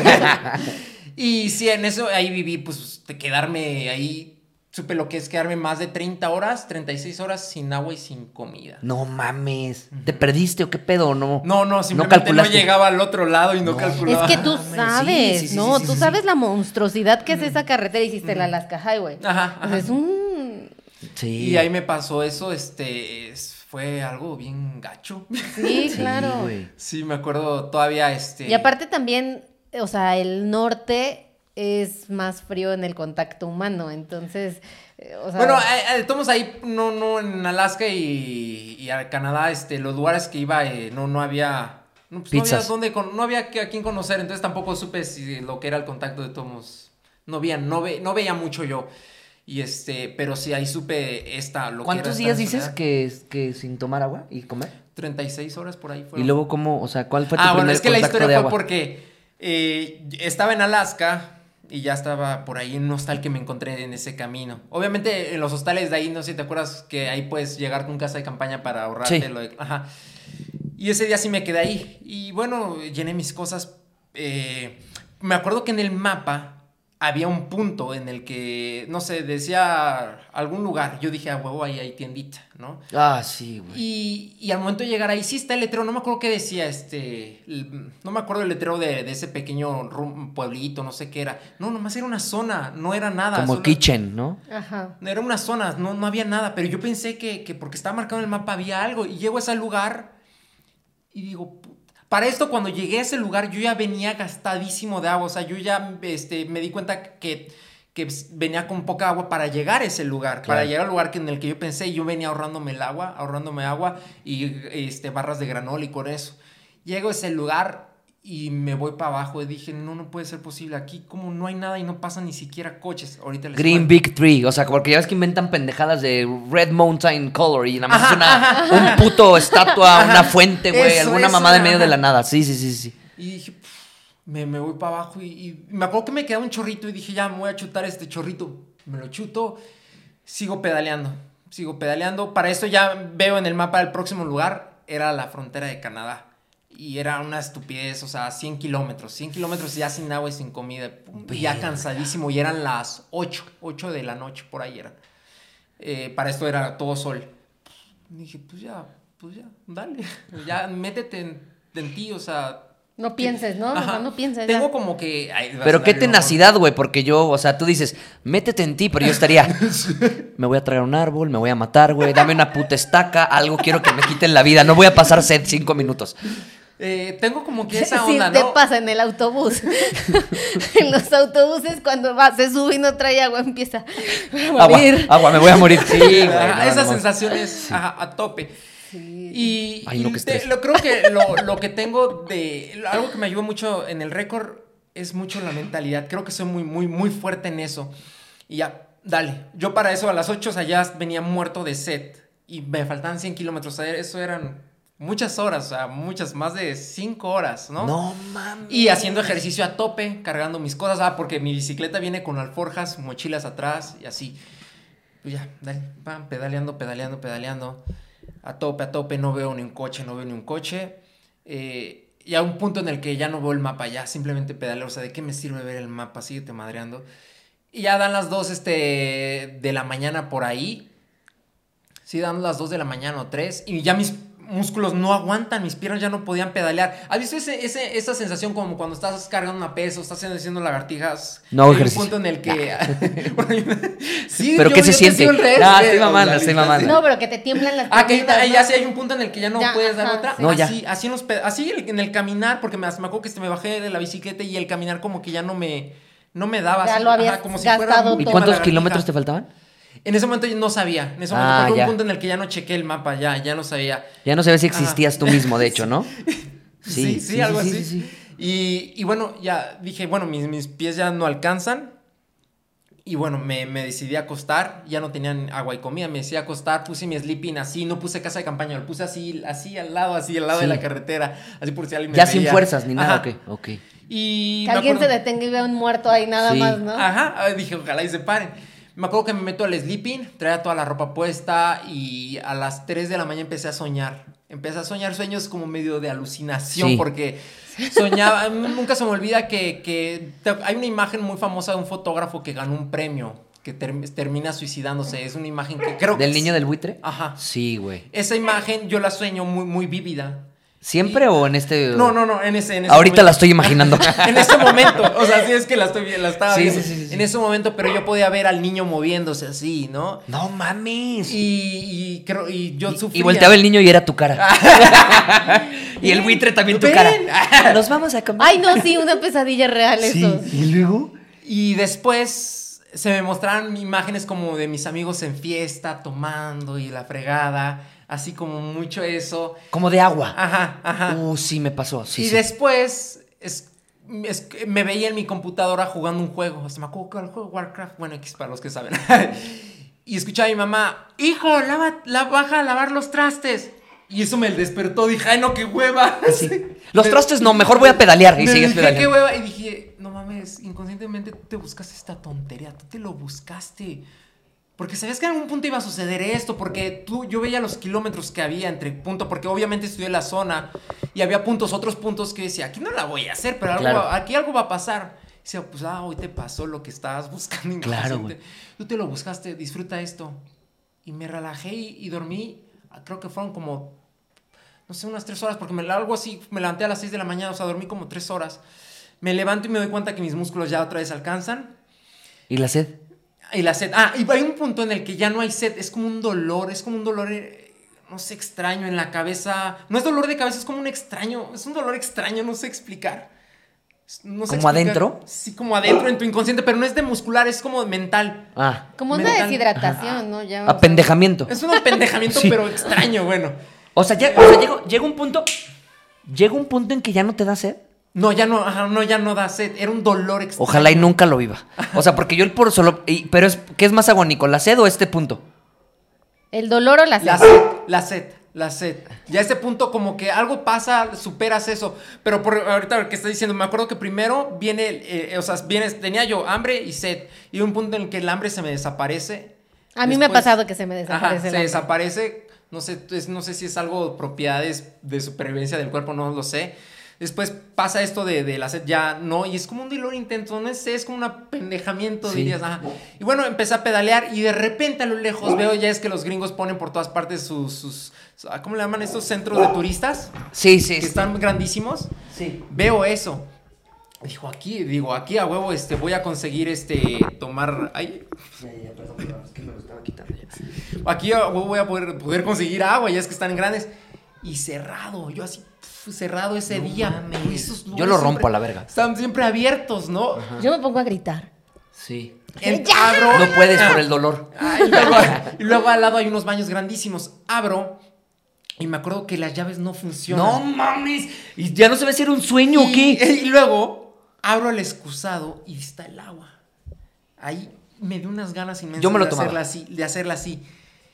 [SPEAKER 2] Y sí, en eso ahí viví, pues, de quedarme ahí... Supe lo que es quedarme más de treinta horas, treinta y seis horas sin agua y sin comida.
[SPEAKER 1] No mames. ¿Te perdiste o qué pedo? No,
[SPEAKER 2] no, no simplemente no, no llegaba al otro lado y no, no. calculaba.
[SPEAKER 3] Es que tú sabes, sí, sí, sí, ¿no? Sí, sí, tú sí, sabes sí. la monstruosidad que es esa carretera. Hiciste mm. la Alaska Highway.
[SPEAKER 2] Ajá, ajá.
[SPEAKER 3] Es un...
[SPEAKER 2] Sí. Y ahí me pasó eso, este... Es, fue algo bien gacho.
[SPEAKER 3] Sí, claro.
[SPEAKER 2] Sí, sí, me acuerdo todavía, este...
[SPEAKER 3] Y aparte también, o sea, el norte... es más frío en el contacto humano, entonces, eh, o sea...
[SPEAKER 2] Bueno, eh, estamos ahí, no, no, en Alaska y, y a Canadá, este, los lugares que iba, eh, no, no había... No, pues, no había dónde, no había a quién conocer, entonces tampoco supe si lo que era el contacto de todos, no veía, no, ve, no veía mucho yo, y este, pero sí, ahí supe esta... Lo
[SPEAKER 1] ¿Cuántos
[SPEAKER 2] que
[SPEAKER 1] días dices que, que sin tomar agua y comer?
[SPEAKER 2] treinta y seis horas por ahí.
[SPEAKER 1] Y luego, ¿cómo, o sea, cuál fue tu
[SPEAKER 2] ah,
[SPEAKER 1] primer
[SPEAKER 2] bueno, es que la historia
[SPEAKER 1] fue
[SPEAKER 2] agua? Porque eh, estaba en Alaska... Y ya estaba por ahí en un hostal que me encontré en ese camino. Obviamente en los hostales de ahí, no sé si te acuerdas que ahí puedes llegar con casa de campaña para ahorrarte sí. lo de... Ajá. Y ese día sí me quedé ahí. Y bueno, llené mis cosas. Eh, me acuerdo que en el mapa había un punto en el que, no sé, decía algún lugar. Yo dije, a huevo, ahí hay tiendita, ¿no?
[SPEAKER 1] Ah, sí, güey.
[SPEAKER 2] Y, y al momento de llegar ahí, sí está el letrero. No me acuerdo qué decía, este... El, no me acuerdo el letrero de, de ese pequeño pueblito, no sé qué era. No, nomás era una zona, no era nada.
[SPEAKER 1] Como
[SPEAKER 2] solo,
[SPEAKER 1] kitchen, ¿no?
[SPEAKER 3] Ajá.
[SPEAKER 2] Era una zona, no, no había nada. Pero yo pensé que, que porque estaba marcado en el mapa había algo. Y llego a ese lugar y digo... Para esto, cuando llegué a ese lugar, yo ya venía gastadísimo de agua. O sea, yo ya este, me di cuenta que, que venía con poca agua para llegar a ese lugar. Claro. Para llegar al lugar que, en el que yo pensé, yo venía ahorrándome el agua, ahorrándome agua y este, barras de granola y con eso. Llego a ese lugar y me voy para abajo. Y dije, no, no puede ser posible. Aquí como no hay nada y no pasan ni siquiera coches. Ahorita les
[SPEAKER 1] Green
[SPEAKER 2] cuento.
[SPEAKER 1] Big Tree. O sea, porque ya ves que inventan pendejadas de Red Mountain Color y nada más ajá, es una, ajá, un puto estatua, ajá, una fuente, güey. Alguna eso, mamada en medio ajá. de la nada. Sí, sí, sí, sí.
[SPEAKER 2] Y dije, pff, me, me voy para abajo y, y me acuerdo que me quedaba un chorrito y dije, ya me voy a chutar este chorrito. Me lo chuto, sigo pedaleando, sigo pedaleando. Para esto ya veo en el mapa el próximo lugar, era la frontera de Canadá. Y era una estupidez, o sea, cien kilómetros. cien kilómetros ya sin agua y sin comida. Y ya cansadísimo. Y eran las ocho, ocho de la noche, por ahí era. Eh, para esto era todo sol. Y dije, pues ya, pues ya, dale. Ya métete en, en ti, o sea...
[SPEAKER 3] No pienses, ¿no? Ajá. O sea, no pienses.
[SPEAKER 2] Tengo
[SPEAKER 3] ya.
[SPEAKER 2] como que... Ay,
[SPEAKER 1] pero qué tenacidad, güey, porque yo, o sea, tú dices, métete en ti, pero yo estaría... me voy a traer un árbol, me voy a matar, güey, dame una puta estaca, algo quiero que me quiten la vida, no voy a pasar sed cinco minutos.
[SPEAKER 2] Eh, tengo como que esa
[SPEAKER 3] sí,
[SPEAKER 2] onda,
[SPEAKER 3] te
[SPEAKER 2] ¿no?
[SPEAKER 3] pasa en el autobús. En los autobuses cuando va, se sube y no trae agua, empieza a morir.
[SPEAKER 1] Agua, agua, me voy a morir. Sí, güey. No,
[SPEAKER 2] esa
[SPEAKER 1] no,
[SPEAKER 2] sensación es
[SPEAKER 1] sí.
[SPEAKER 2] a, a tope.
[SPEAKER 3] Sí.
[SPEAKER 2] Y,
[SPEAKER 1] Ay, no,
[SPEAKER 2] y
[SPEAKER 1] qué
[SPEAKER 2] te,
[SPEAKER 1] estrés.
[SPEAKER 2] lo creo que lo, lo que tengo de... Algo que me ayudó mucho en el récord es mucho la mentalidad. Creo que soy muy, muy, muy fuerte en eso. Y ya, dale. Yo para eso a las ocho, o sea, ya venía muerto de sed. Y me faltaban cien kilómetros. O sea, eso eran... Muchas horas, o sea, muchas, más de cinco horas, ¿no?
[SPEAKER 1] No mames.
[SPEAKER 2] Y haciendo ejercicio a tope, cargando mis cosas, ah, porque mi bicicleta viene con alforjas, mochilas atrás y así. Pues ya, dale, pam, pedaleando, pedaleando, pedaleando. A tope, a tope, no veo ni un coche, no veo ni un coche. Eh, y a un punto en el que ya no veo el mapa, ya simplemente pedaleo. O sea, ¿de qué me sirve ver el mapa? Síguete madreando. Y ya dan las dos este, de la mañana por ahí. Sí, dan las dos de la mañana o tres. Y ya mis músculos no aguantan, mis piernas ya no podían pedalear. ¿Has visto ese, ese, esa sensación como cuando estás cargando una peso, estás haciendo lagartijas?
[SPEAKER 1] No,
[SPEAKER 2] hay un
[SPEAKER 1] ejercicio.
[SPEAKER 2] punto en el que... sí,
[SPEAKER 1] ¿Pero
[SPEAKER 2] yo-
[SPEAKER 1] qué
[SPEAKER 2] yo
[SPEAKER 1] se
[SPEAKER 2] te
[SPEAKER 1] siente?
[SPEAKER 2] sigo el resto,
[SPEAKER 1] Ah,
[SPEAKER 2] eh,
[SPEAKER 1] estoy mamando,
[SPEAKER 2] o sea,
[SPEAKER 1] estoy
[SPEAKER 2] literal,
[SPEAKER 1] mamando.
[SPEAKER 3] No, pero que te tiemblan las
[SPEAKER 2] Ah, que
[SPEAKER 3] piernitas,
[SPEAKER 2] ahí
[SPEAKER 3] ¿no?
[SPEAKER 2] ya sí hay un punto en el que ya no
[SPEAKER 3] Ya,
[SPEAKER 2] puedes dar
[SPEAKER 3] ajá,
[SPEAKER 2] otra.
[SPEAKER 3] sí.
[SPEAKER 1] No, ya.
[SPEAKER 2] Así, así, en los, pe- así en el caminar, porque me, me acuerdo que este, me bajé de la bicicleta y el caminar como que ya no me, no me daba.
[SPEAKER 3] Ya
[SPEAKER 2] así,
[SPEAKER 3] lo habías
[SPEAKER 2] ajá, como si
[SPEAKER 3] gastado
[SPEAKER 2] fuera
[SPEAKER 3] todo.
[SPEAKER 1] ¿Y
[SPEAKER 2] una
[SPEAKER 1] cuántos
[SPEAKER 2] lagartija.
[SPEAKER 1] kilómetros te faltaban?
[SPEAKER 2] En ese momento yo no sabía. En ese momento
[SPEAKER 1] Ah,
[SPEAKER 2] porque hubo
[SPEAKER 1] ya.
[SPEAKER 2] un punto en el que ya no chequé el mapa, ya, ya no sabía.
[SPEAKER 1] Ya no sabes si existías tú mismo, de hecho, ¿no?
[SPEAKER 2] Sí, sí, algo
[SPEAKER 1] sí,
[SPEAKER 2] así.
[SPEAKER 1] sí, sí.
[SPEAKER 2] Y, y bueno, ya dije, bueno, mis, mis pies ya no alcanzan. Y bueno, me, me decidí a acostar. Ya no tenían agua y comida. Me decidí a acostar. Puse mi sleeping así. No puse casa de campaña. Lo puse así, así al lado, así al lado
[SPEAKER 1] Sí.
[SPEAKER 2] de la carretera. Así por si alguien me
[SPEAKER 1] Ya sin
[SPEAKER 2] veía.
[SPEAKER 1] fuerzas ni nada,
[SPEAKER 2] Ajá.
[SPEAKER 1] ok, ok.
[SPEAKER 2] Y
[SPEAKER 3] Que
[SPEAKER 2] me
[SPEAKER 3] alguien se
[SPEAKER 2] acuerdo-
[SPEAKER 3] detenga y vea un muerto ahí nada
[SPEAKER 1] Sí.
[SPEAKER 3] más, ¿no?
[SPEAKER 2] Ajá, ah, dije, ojalá y se paren. Me acuerdo que me meto al sleeping, traía toda la ropa puesta y a las tres de la mañana empecé a soñar. Empecé a soñar sueños como medio de alucinación
[SPEAKER 1] Sí.
[SPEAKER 2] porque soñaba, nunca se me olvida que, que te- hay una imagen muy famosa de un fotógrafo que ganó un premio, que ter- termina suicidándose. Es una imagen que creo que...
[SPEAKER 1] ¿Del niño del buitre?
[SPEAKER 2] Ajá.
[SPEAKER 1] Sí, güey.
[SPEAKER 2] Esa imagen yo la sueño muy, muy vívida.
[SPEAKER 1] ¿Siempre
[SPEAKER 2] Y-
[SPEAKER 1] o en este...?
[SPEAKER 2] No, no, no, en ese, en ese
[SPEAKER 1] Ahorita
[SPEAKER 2] momento.
[SPEAKER 1] la estoy imaginando.
[SPEAKER 2] En ese momento, o sea, sí es que la estoy vi- la estaba
[SPEAKER 1] Sí,
[SPEAKER 2] viendo.
[SPEAKER 1] sí, sí, sí.
[SPEAKER 2] En ese momento, pero yo podía ver al niño moviéndose así, ¿no?
[SPEAKER 1] No mames.
[SPEAKER 2] Y, y creo y yo
[SPEAKER 1] Y-
[SPEAKER 2] sufría.
[SPEAKER 1] y volteaba el niño y era tu cara. y el buitre también tu
[SPEAKER 2] Ven.
[SPEAKER 1] cara. Nos vamos a comer.
[SPEAKER 3] Ay, no, sí, una pesadilla real eso.
[SPEAKER 1] ¿Y luego?
[SPEAKER 2] Y después se me mostraron imágenes como de mis amigos en fiesta tomando y la fregada, así como mucho eso.
[SPEAKER 1] Como de agua.
[SPEAKER 2] Ajá, ajá.
[SPEAKER 1] Uh, sí me pasó. Sí,
[SPEAKER 2] y
[SPEAKER 1] sí.
[SPEAKER 2] después es- es- me veía en mi computadora jugando un juego. O sea, me acuerdo que era el juego Warcraft. Bueno, X para los que saben. Y escuchaba a mi mamá, hijo, lava, la, baja a lavar los trastes. Y eso me despertó. Dije, ay, no, qué hueva.
[SPEAKER 1] Así. Los
[SPEAKER 2] Me-
[SPEAKER 1] trastes no, mejor voy a pedalear. Y
[SPEAKER 2] me
[SPEAKER 1] sigues
[SPEAKER 2] dije,
[SPEAKER 1] pedaleando.
[SPEAKER 2] qué hueva. Y dije, no mames, inconscientemente tú te buscaste esta tontería. Tú te lo buscaste. Porque sabías que en algún punto iba a suceder esto, porque tú, yo veía los kilómetros que había entre punto, porque obviamente estudié la zona y había puntos, otros puntos que decía, aquí no la voy a hacer, pero algo,
[SPEAKER 1] Claro.
[SPEAKER 2] aquí algo va a pasar. Y decía, pues ah, hoy te pasó lo que estabas buscando
[SPEAKER 1] Claro,
[SPEAKER 2] inconsciente. Tú te lo buscaste, disfruta esto. Y me relajé y, y dormí, creo que fueron como, no sé, unas tres horas, porque me, algo así, me levanté a las seis de la mañana, o sea, dormí como tres horas. Me levanto y me doy cuenta que mis músculos ya otra vez alcanzan.
[SPEAKER 1] ¿Y la sed?
[SPEAKER 2] Y la sed. Ah, y hay un punto en el que ya no hay sed. Es como un dolor. Es como un dolor, eh, no sé, extraño en la cabeza. No es dolor de cabeza, es como un extraño. Es un dolor extraño, no sé explicar. No sé
[SPEAKER 1] ¿Como
[SPEAKER 2] explicar.
[SPEAKER 1] adentro?
[SPEAKER 2] Sí, como adentro en tu inconsciente, pero no es de muscular, es como mental.
[SPEAKER 1] Ah.
[SPEAKER 3] Como una
[SPEAKER 2] Mental.
[SPEAKER 3] deshidratación, ¿no? Ya, o sea,
[SPEAKER 1] Apendejamiento.
[SPEAKER 2] Es un apendejamiento,
[SPEAKER 1] Sí.
[SPEAKER 2] pero extraño, bueno.
[SPEAKER 1] O sea, ya, o sea, llega, llega un punto... Llega un punto en que ya no te da sed.
[SPEAKER 2] No, ya no, ajá, no, ya no da sed. Era un dolor extraño.
[SPEAKER 1] Ojalá y nunca lo viva. O sea, porque yo el por solo... y- pero es, ¿qué es más agónico? ¿La sed o este punto?
[SPEAKER 3] ¿El dolor o la sed?
[SPEAKER 2] La sed, la sed, la sed. Ya a ese punto como que algo pasa, superas eso. Pero por ahorita lo que está diciendo, me acuerdo que primero viene, eh, o sea, viene, tenía yo hambre y sed. Y un punto en el que el hambre se me desaparece.
[SPEAKER 3] A mí me ha
[SPEAKER 2] Después-
[SPEAKER 3] pasado que se me desaparece
[SPEAKER 2] Ajá,
[SPEAKER 3] el
[SPEAKER 2] se
[SPEAKER 3] hambre.
[SPEAKER 2] desaparece. No sé, es- no sé si es algo propiedades de supervivencia del cuerpo, no lo sé. Después pasa esto de, de la sed, ya no, y es como un dolor intenso, no sé, es como un apendejamiento,
[SPEAKER 1] Sí.
[SPEAKER 2] dirías. Ajá. Y bueno, empecé a pedalear y de repente a lo lejos veo ya es que los gringos ponen por todas partes sus, sus ¿cómo le llaman estos centros de turistas?
[SPEAKER 1] Sí, sí.
[SPEAKER 2] Que
[SPEAKER 1] sí.
[SPEAKER 2] están grandísimos.
[SPEAKER 1] Sí.
[SPEAKER 2] Veo eso. Dijo, aquí, digo, aquí a huevo este, voy a conseguir este, tomar... Ay,
[SPEAKER 1] Ya, ya, perdón, perdón, es que me lo estaba quitando ya.
[SPEAKER 2] aquí a huevo voy a poder, poder conseguir agua, ya es que están grandes. Y cerrado, yo así, pf, cerrado ese
[SPEAKER 1] No
[SPEAKER 2] día.
[SPEAKER 1] mames.
[SPEAKER 2] Esos
[SPEAKER 1] Yo
[SPEAKER 2] lugares
[SPEAKER 1] lo rompo
[SPEAKER 2] siempre
[SPEAKER 1] a la verga.
[SPEAKER 2] Están siempre abiertos, ¿no?
[SPEAKER 3] Yo me pongo a gritar.
[SPEAKER 1] Sí.
[SPEAKER 2] En- abro.
[SPEAKER 1] No puedes
[SPEAKER 2] Ah,
[SPEAKER 1] por el dolor.
[SPEAKER 2] ah, y, luego, y luego al lado hay unos baños grandísimos. Abro y me acuerdo que las llaves no funcionan.
[SPEAKER 1] No mames. Y ya no se ve si era un sueño o
[SPEAKER 2] y,
[SPEAKER 1] qué.
[SPEAKER 2] y luego abro el excusado y está el agua. Ahí me dio unas ganas inmensas
[SPEAKER 1] Yo me lo
[SPEAKER 2] de
[SPEAKER 1] tomaba.
[SPEAKER 2] hacerla así, de hacerla así.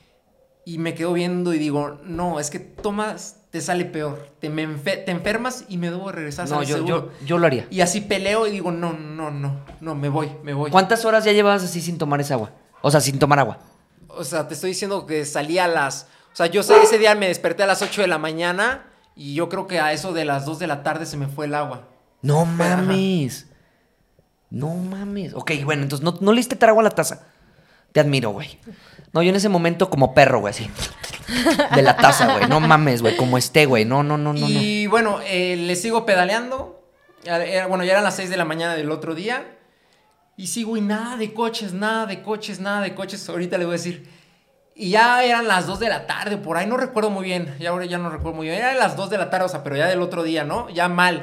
[SPEAKER 2] Y me quedo viendo y digo, no, es que tomas, te sale peor. Te, me enfe- te enfermas y me debo regresar
[SPEAKER 1] No,
[SPEAKER 2] al
[SPEAKER 1] yo,
[SPEAKER 2] seguro.
[SPEAKER 1] yo, yo lo haría.
[SPEAKER 2] Y así peleo y digo, no, no, no, no, me voy, me voy.
[SPEAKER 1] ¿Cuántas horas ya llevabas así sin tomar esa agua? O sea, sin tomar agua.
[SPEAKER 2] O sea, te estoy diciendo que salí a las... O sea, yo sé, ese día me desperté a las ocho de la mañana Y yo creo que a eso de las dos de la tarde se me fue el agua.
[SPEAKER 1] No mames. Ajá. No mames. Ok, bueno, entonces no, no le diste trago a la taza. Te admiro, güey. No, yo en ese momento como perro, güey, así. De la taza, güey. No mames, güey, como esté, güey. No, no, no, no.
[SPEAKER 2] Y no. bueno, eh, le sigo pedaleando. Era, bueno, ya eran las seis de la mañana del otro día. Y sigo y nada de coches, nada de coches, nada de coches. Ahorita le voy a decir. Y ya eran las dos de la tarde, por ahí no recuerdo muy bien. Ya ahora ya no recuerdo muy bien. Eran las dos de la tarde, o sea, pero ya del otro día, ¿no? Ya mal.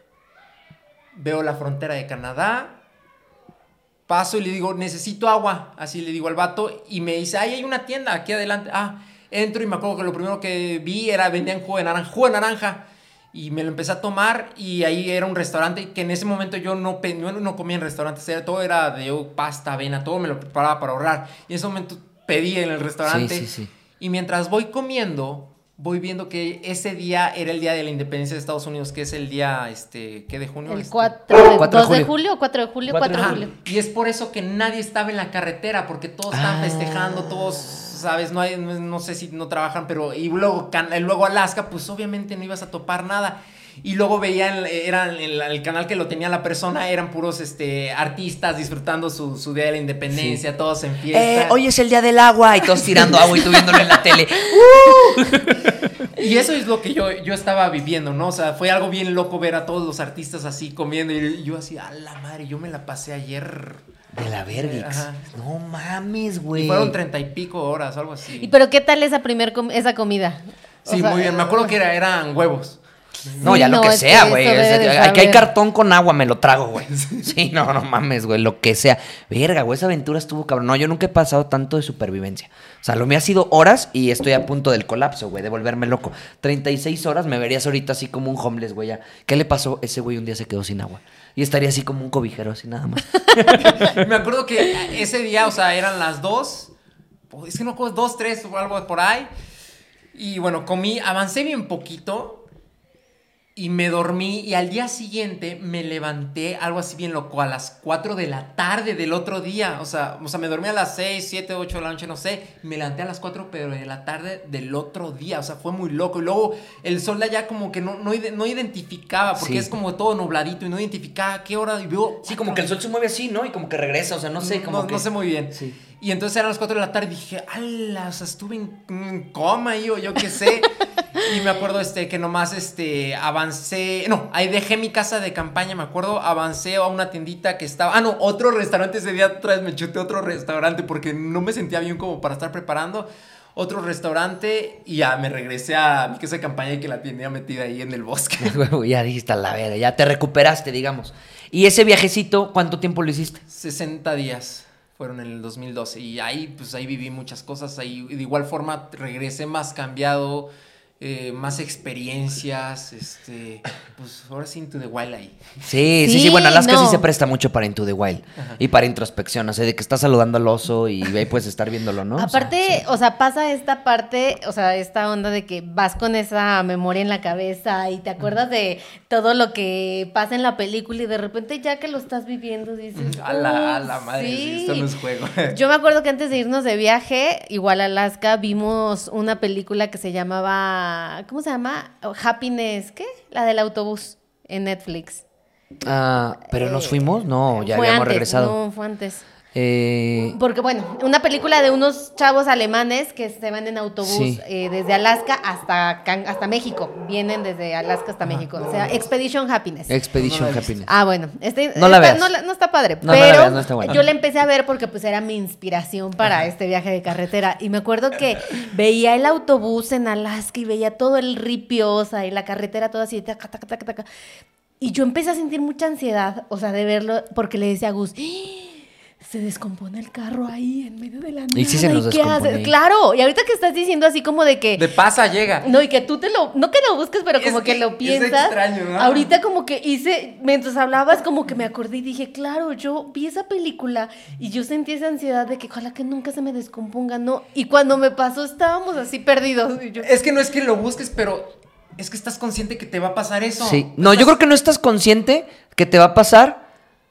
[SPEAKER 2] Veo la frontera de Canadá, paso y le digo, necesito agua, así le digo al vato, y me dice, ay, hay una tienda aquí adelante. Ah, entro y me acuerdo que lo primero que vi era, vendían jugo de naranja, jugo de naranja, y me lo empecé a tomar, y ahí era un restaurante, que en ese momento yo no, yo no comía en restaurantes, era, todo era de oh, pasta, avena, todo me lo preparaba para ahorrar, y en ese momento pedí en el restaurante,
[SPEAKER 1] sí, sí, sí.
[SPEAKER 2] Y mientras voy comiendo... voy viendo que ese día era el día de la independencia de Estados Unidos, que es el día, este, ¿qué de junio?
[SPEAKER 3] El
[SPEAKER 2] este?
[SPEAKER 3] cuatro, dos de julio, cuatro de julio, cuatro de julio.
[SPEAKER 2] Y es por eso que nadie estaba en la carretera, porque todos estaban
[SPEAKER 1] ah.
[SPEAKER 2] festejando, todos, ¿sabes? No hay, no, no sé si no trabajan, pero, y luego, luego Alaska, pues obviamente no ibas a topar nada. Y luego veían, era el, el canal que lo tenía la persona, eran puros este, artistas disfrutando su, su día de la independencia, sí. Todos en fiesta.
[SPEAKER 1] Eh, hoy es el día del agua y todos tirando agua y tú viéndolo en la tele.
[SPEAKER 2] ¡Uh! Y eso es lo que yo, yo estaba viviendo, ¿no? O sea, fue algo bien loco ver a todos los artistas así comiendo y yo así, a la madre, yo me la pasé ayer.
[SPEAKER 1] De la Vergix. No mames, güey.
[SPEAKER 2] Y fueron treinta y pico horas, algo así.
[SPEAKER 3] ¿Y pero qué tal esa primer com- esa comida?
[SPEAKER 2] Sí, o sea, muy bien. Me acuerdo que era, eran huevos.
[SPEAKER 1] No, ya
[SPEAKER 3] sí,
[SPEAKER 1] lo
[SPEAKER 3] no,
[SPEAKER 1] que sea, güey. Aquí hay
[SPEAKER 3] saber.
[SPEAKER 1] cartón con agua, me lo trago, güey. Sí, no, no mames, güey, lo que sea. Verga, güey, esa aventura estuvo cabrón. No, yo nunca he pasado tanto de supervivencia. O sea, lo mío ha sido horas y estoy a punto del colapso, güey, de volverme loco. treinta y seis horas me verías ahorita así como un homeless, güey. Ya. ¿Qué le pasó? Ese güey un día se quedó sin agua. Y estaría así como un cobijero, así nada más.
[SPEAKER 2] Me acuerdo que ese día, o sea, eran las dos. Es que no, dos, tres o algo por ahí. Y bueno, comí, avancé bien poquito. Y me dormí y al día siguiente me levanté, algo así bien loco, a las cuatro de la tarde del otro día. O sea, o sea, me dormí a las seis, siete, ocho de la noche, no sé. Me levanté a las cuatro, pero de la tarde del otro día. O sea, fue muy loco. Y luego el sol de allá como que no, no, no identificaba, porque sí. Es como todo nubladito y no identificaba qué hora. Y veo,
[SPEAKER 1] sí, como que el sol se mueve así, ¿no? Y como que regresa, o sea, no sé. Como
[SPEAKER 2] no,
[SPEAKER 1] que...
[SPEAKER 2] no sé muy bien.
[SPEAKER 1] Sí.
[SPEAKER 2] Y entonces eran las cuatro de la tarde y dije, ala, o sea, estuve en, en coma y yo, yo qué sé. Y me acuerdo este, que nomás este, avancé, no, ahí dejé mi casa de campaña, me acuerdo, avancé a una tiendita que estaba, ah, no, otro restaurante, ese día otra vez me chuté otro restaurante porque no me sentía bien como para estar preparando. Otro restaurante y ya me regresé a mi casa de campaña y que la tenía metida ahí en el bosque.
[SPEAKER 1] Ya dijiste a la vera, ya te recuperaste, digamos. ¿Y ese viajecito, cuánto tiempo lo hiciste?
[SPEAKER 2] sesenta días. Fueron en el dos mil doce y ahí pues ahí viví muchas cosas, ahí de igual forma regresé más cambiado, eh, más experiencias, este, pues ahora sí Into the Wild ahí.
[SPEAKER 1] Sí, sí, sí, sí, bueno, Alaska no. Sí se presta mucho para Into the Wild. Ajá. Y para introspección, o sea, de que estás saludando al oso y ahí puedes estar viéndolo, ¿no?
[SPEAKER 3] Aparte,
[SPEAKER 1] o sea, sí.
[SPEAKER 3] o sea, pasa esta parte, o sea, esta onda de que vas con esa memoria en la cabeza y te acuerdas de todo lo que pasa en la película y de repente ya que lo estás viviendo dices...
[SPEAKER 2] A la, a la madre, sí. Sí, esto no es juego.
[SPEAKER 3] Yo me acuerdo que antes de irnos de viaje, igual a Alaska, vimos una película que se llamaba... ¿Cómo se llama? Happiness, ¿qué? La del autobús en Netflix.
[SPEAKER 1] Ah, ¿pero nos fuimos? No, ya habíamos
[SPEAKER 3] antes,
[SPEAKER 1] regresado.
[SPEAKER 3] No, fue antes.
[SPEAKER 1] Eh...
[SPEAKER 3] Porque bueno, una película de unos chavos alemanes que se van en autobús
[SPEAKER 1] sí.
[SPEAKER 3] eh, desde Alaska hasta, hasta México. Vienen desde Alaska hasta México. O sea, Expedition Happiness.
[SPEAKER 1] Expedition
[SPEAKER 2] no
[SPEAKER 1] Happiness.
[SPEAKER 3] Ah, bueno. Este,
[SPEAKER 1] no la
[SPEAKER 3] esta,
[SPEAKER 1] veas.
[SPEAKER 3] No, la, no está padre.
[SPEAKER 1] No,
[SPEAKER 3] pero
[SPEAKER 1] no la veas, no está buena.
[SPEAKER 3] Yo la empecé a ver porque pues era mi inspiración para Ajá. este viaje de carretera. Y me acuerdo que veía el autobús en Alaska y veía todo el ripio, o sea, y la carretera toda así, taca, taca, taca, taca. Y yo empecé a sentir mucha ansiedad, o sea, de verlo, porque le decía a Gus... se descompone el carro ahí en medio de la nada.
[SPEAKER 1] Y sí se nos
[SPEAKER 3] ¿Y qué
[SPEAKER 1] descompone
[SPEAKER 3] haces? Claro, y ahorita que estás diciendo así como de que...
[SPEAKER 2] De pasa, llega.
[SPEAKER 3] No, y que tú te lo... No que lo busques, pero como
[SPEAKER 2] es
[SPEAKER 3] que,
[SPEAKER 2] que
[SPEAKER 3] lo piensas.
[SPEAKER 2] Es extraño, ¿no?
[SPEAKER 3] Ahorita como que hice... Mientras hablabas como que me acordé y dije, claro, yo vi esa película y yo sentí esa ansiedad de que ojalá que nunca se me descomponga, ¿no? Y cuando me pasó estábamos así perdidos. Y yo...
[SPEAKER 2] Es que no es que lo busques, pero... Es que estás consciente que te va a pasar eso.
[SPEAKER 1] Sí. No,
[SPEAKER 2] estás...
[SPEAKER 1] yo creo que no estás consciente que te va a pasar,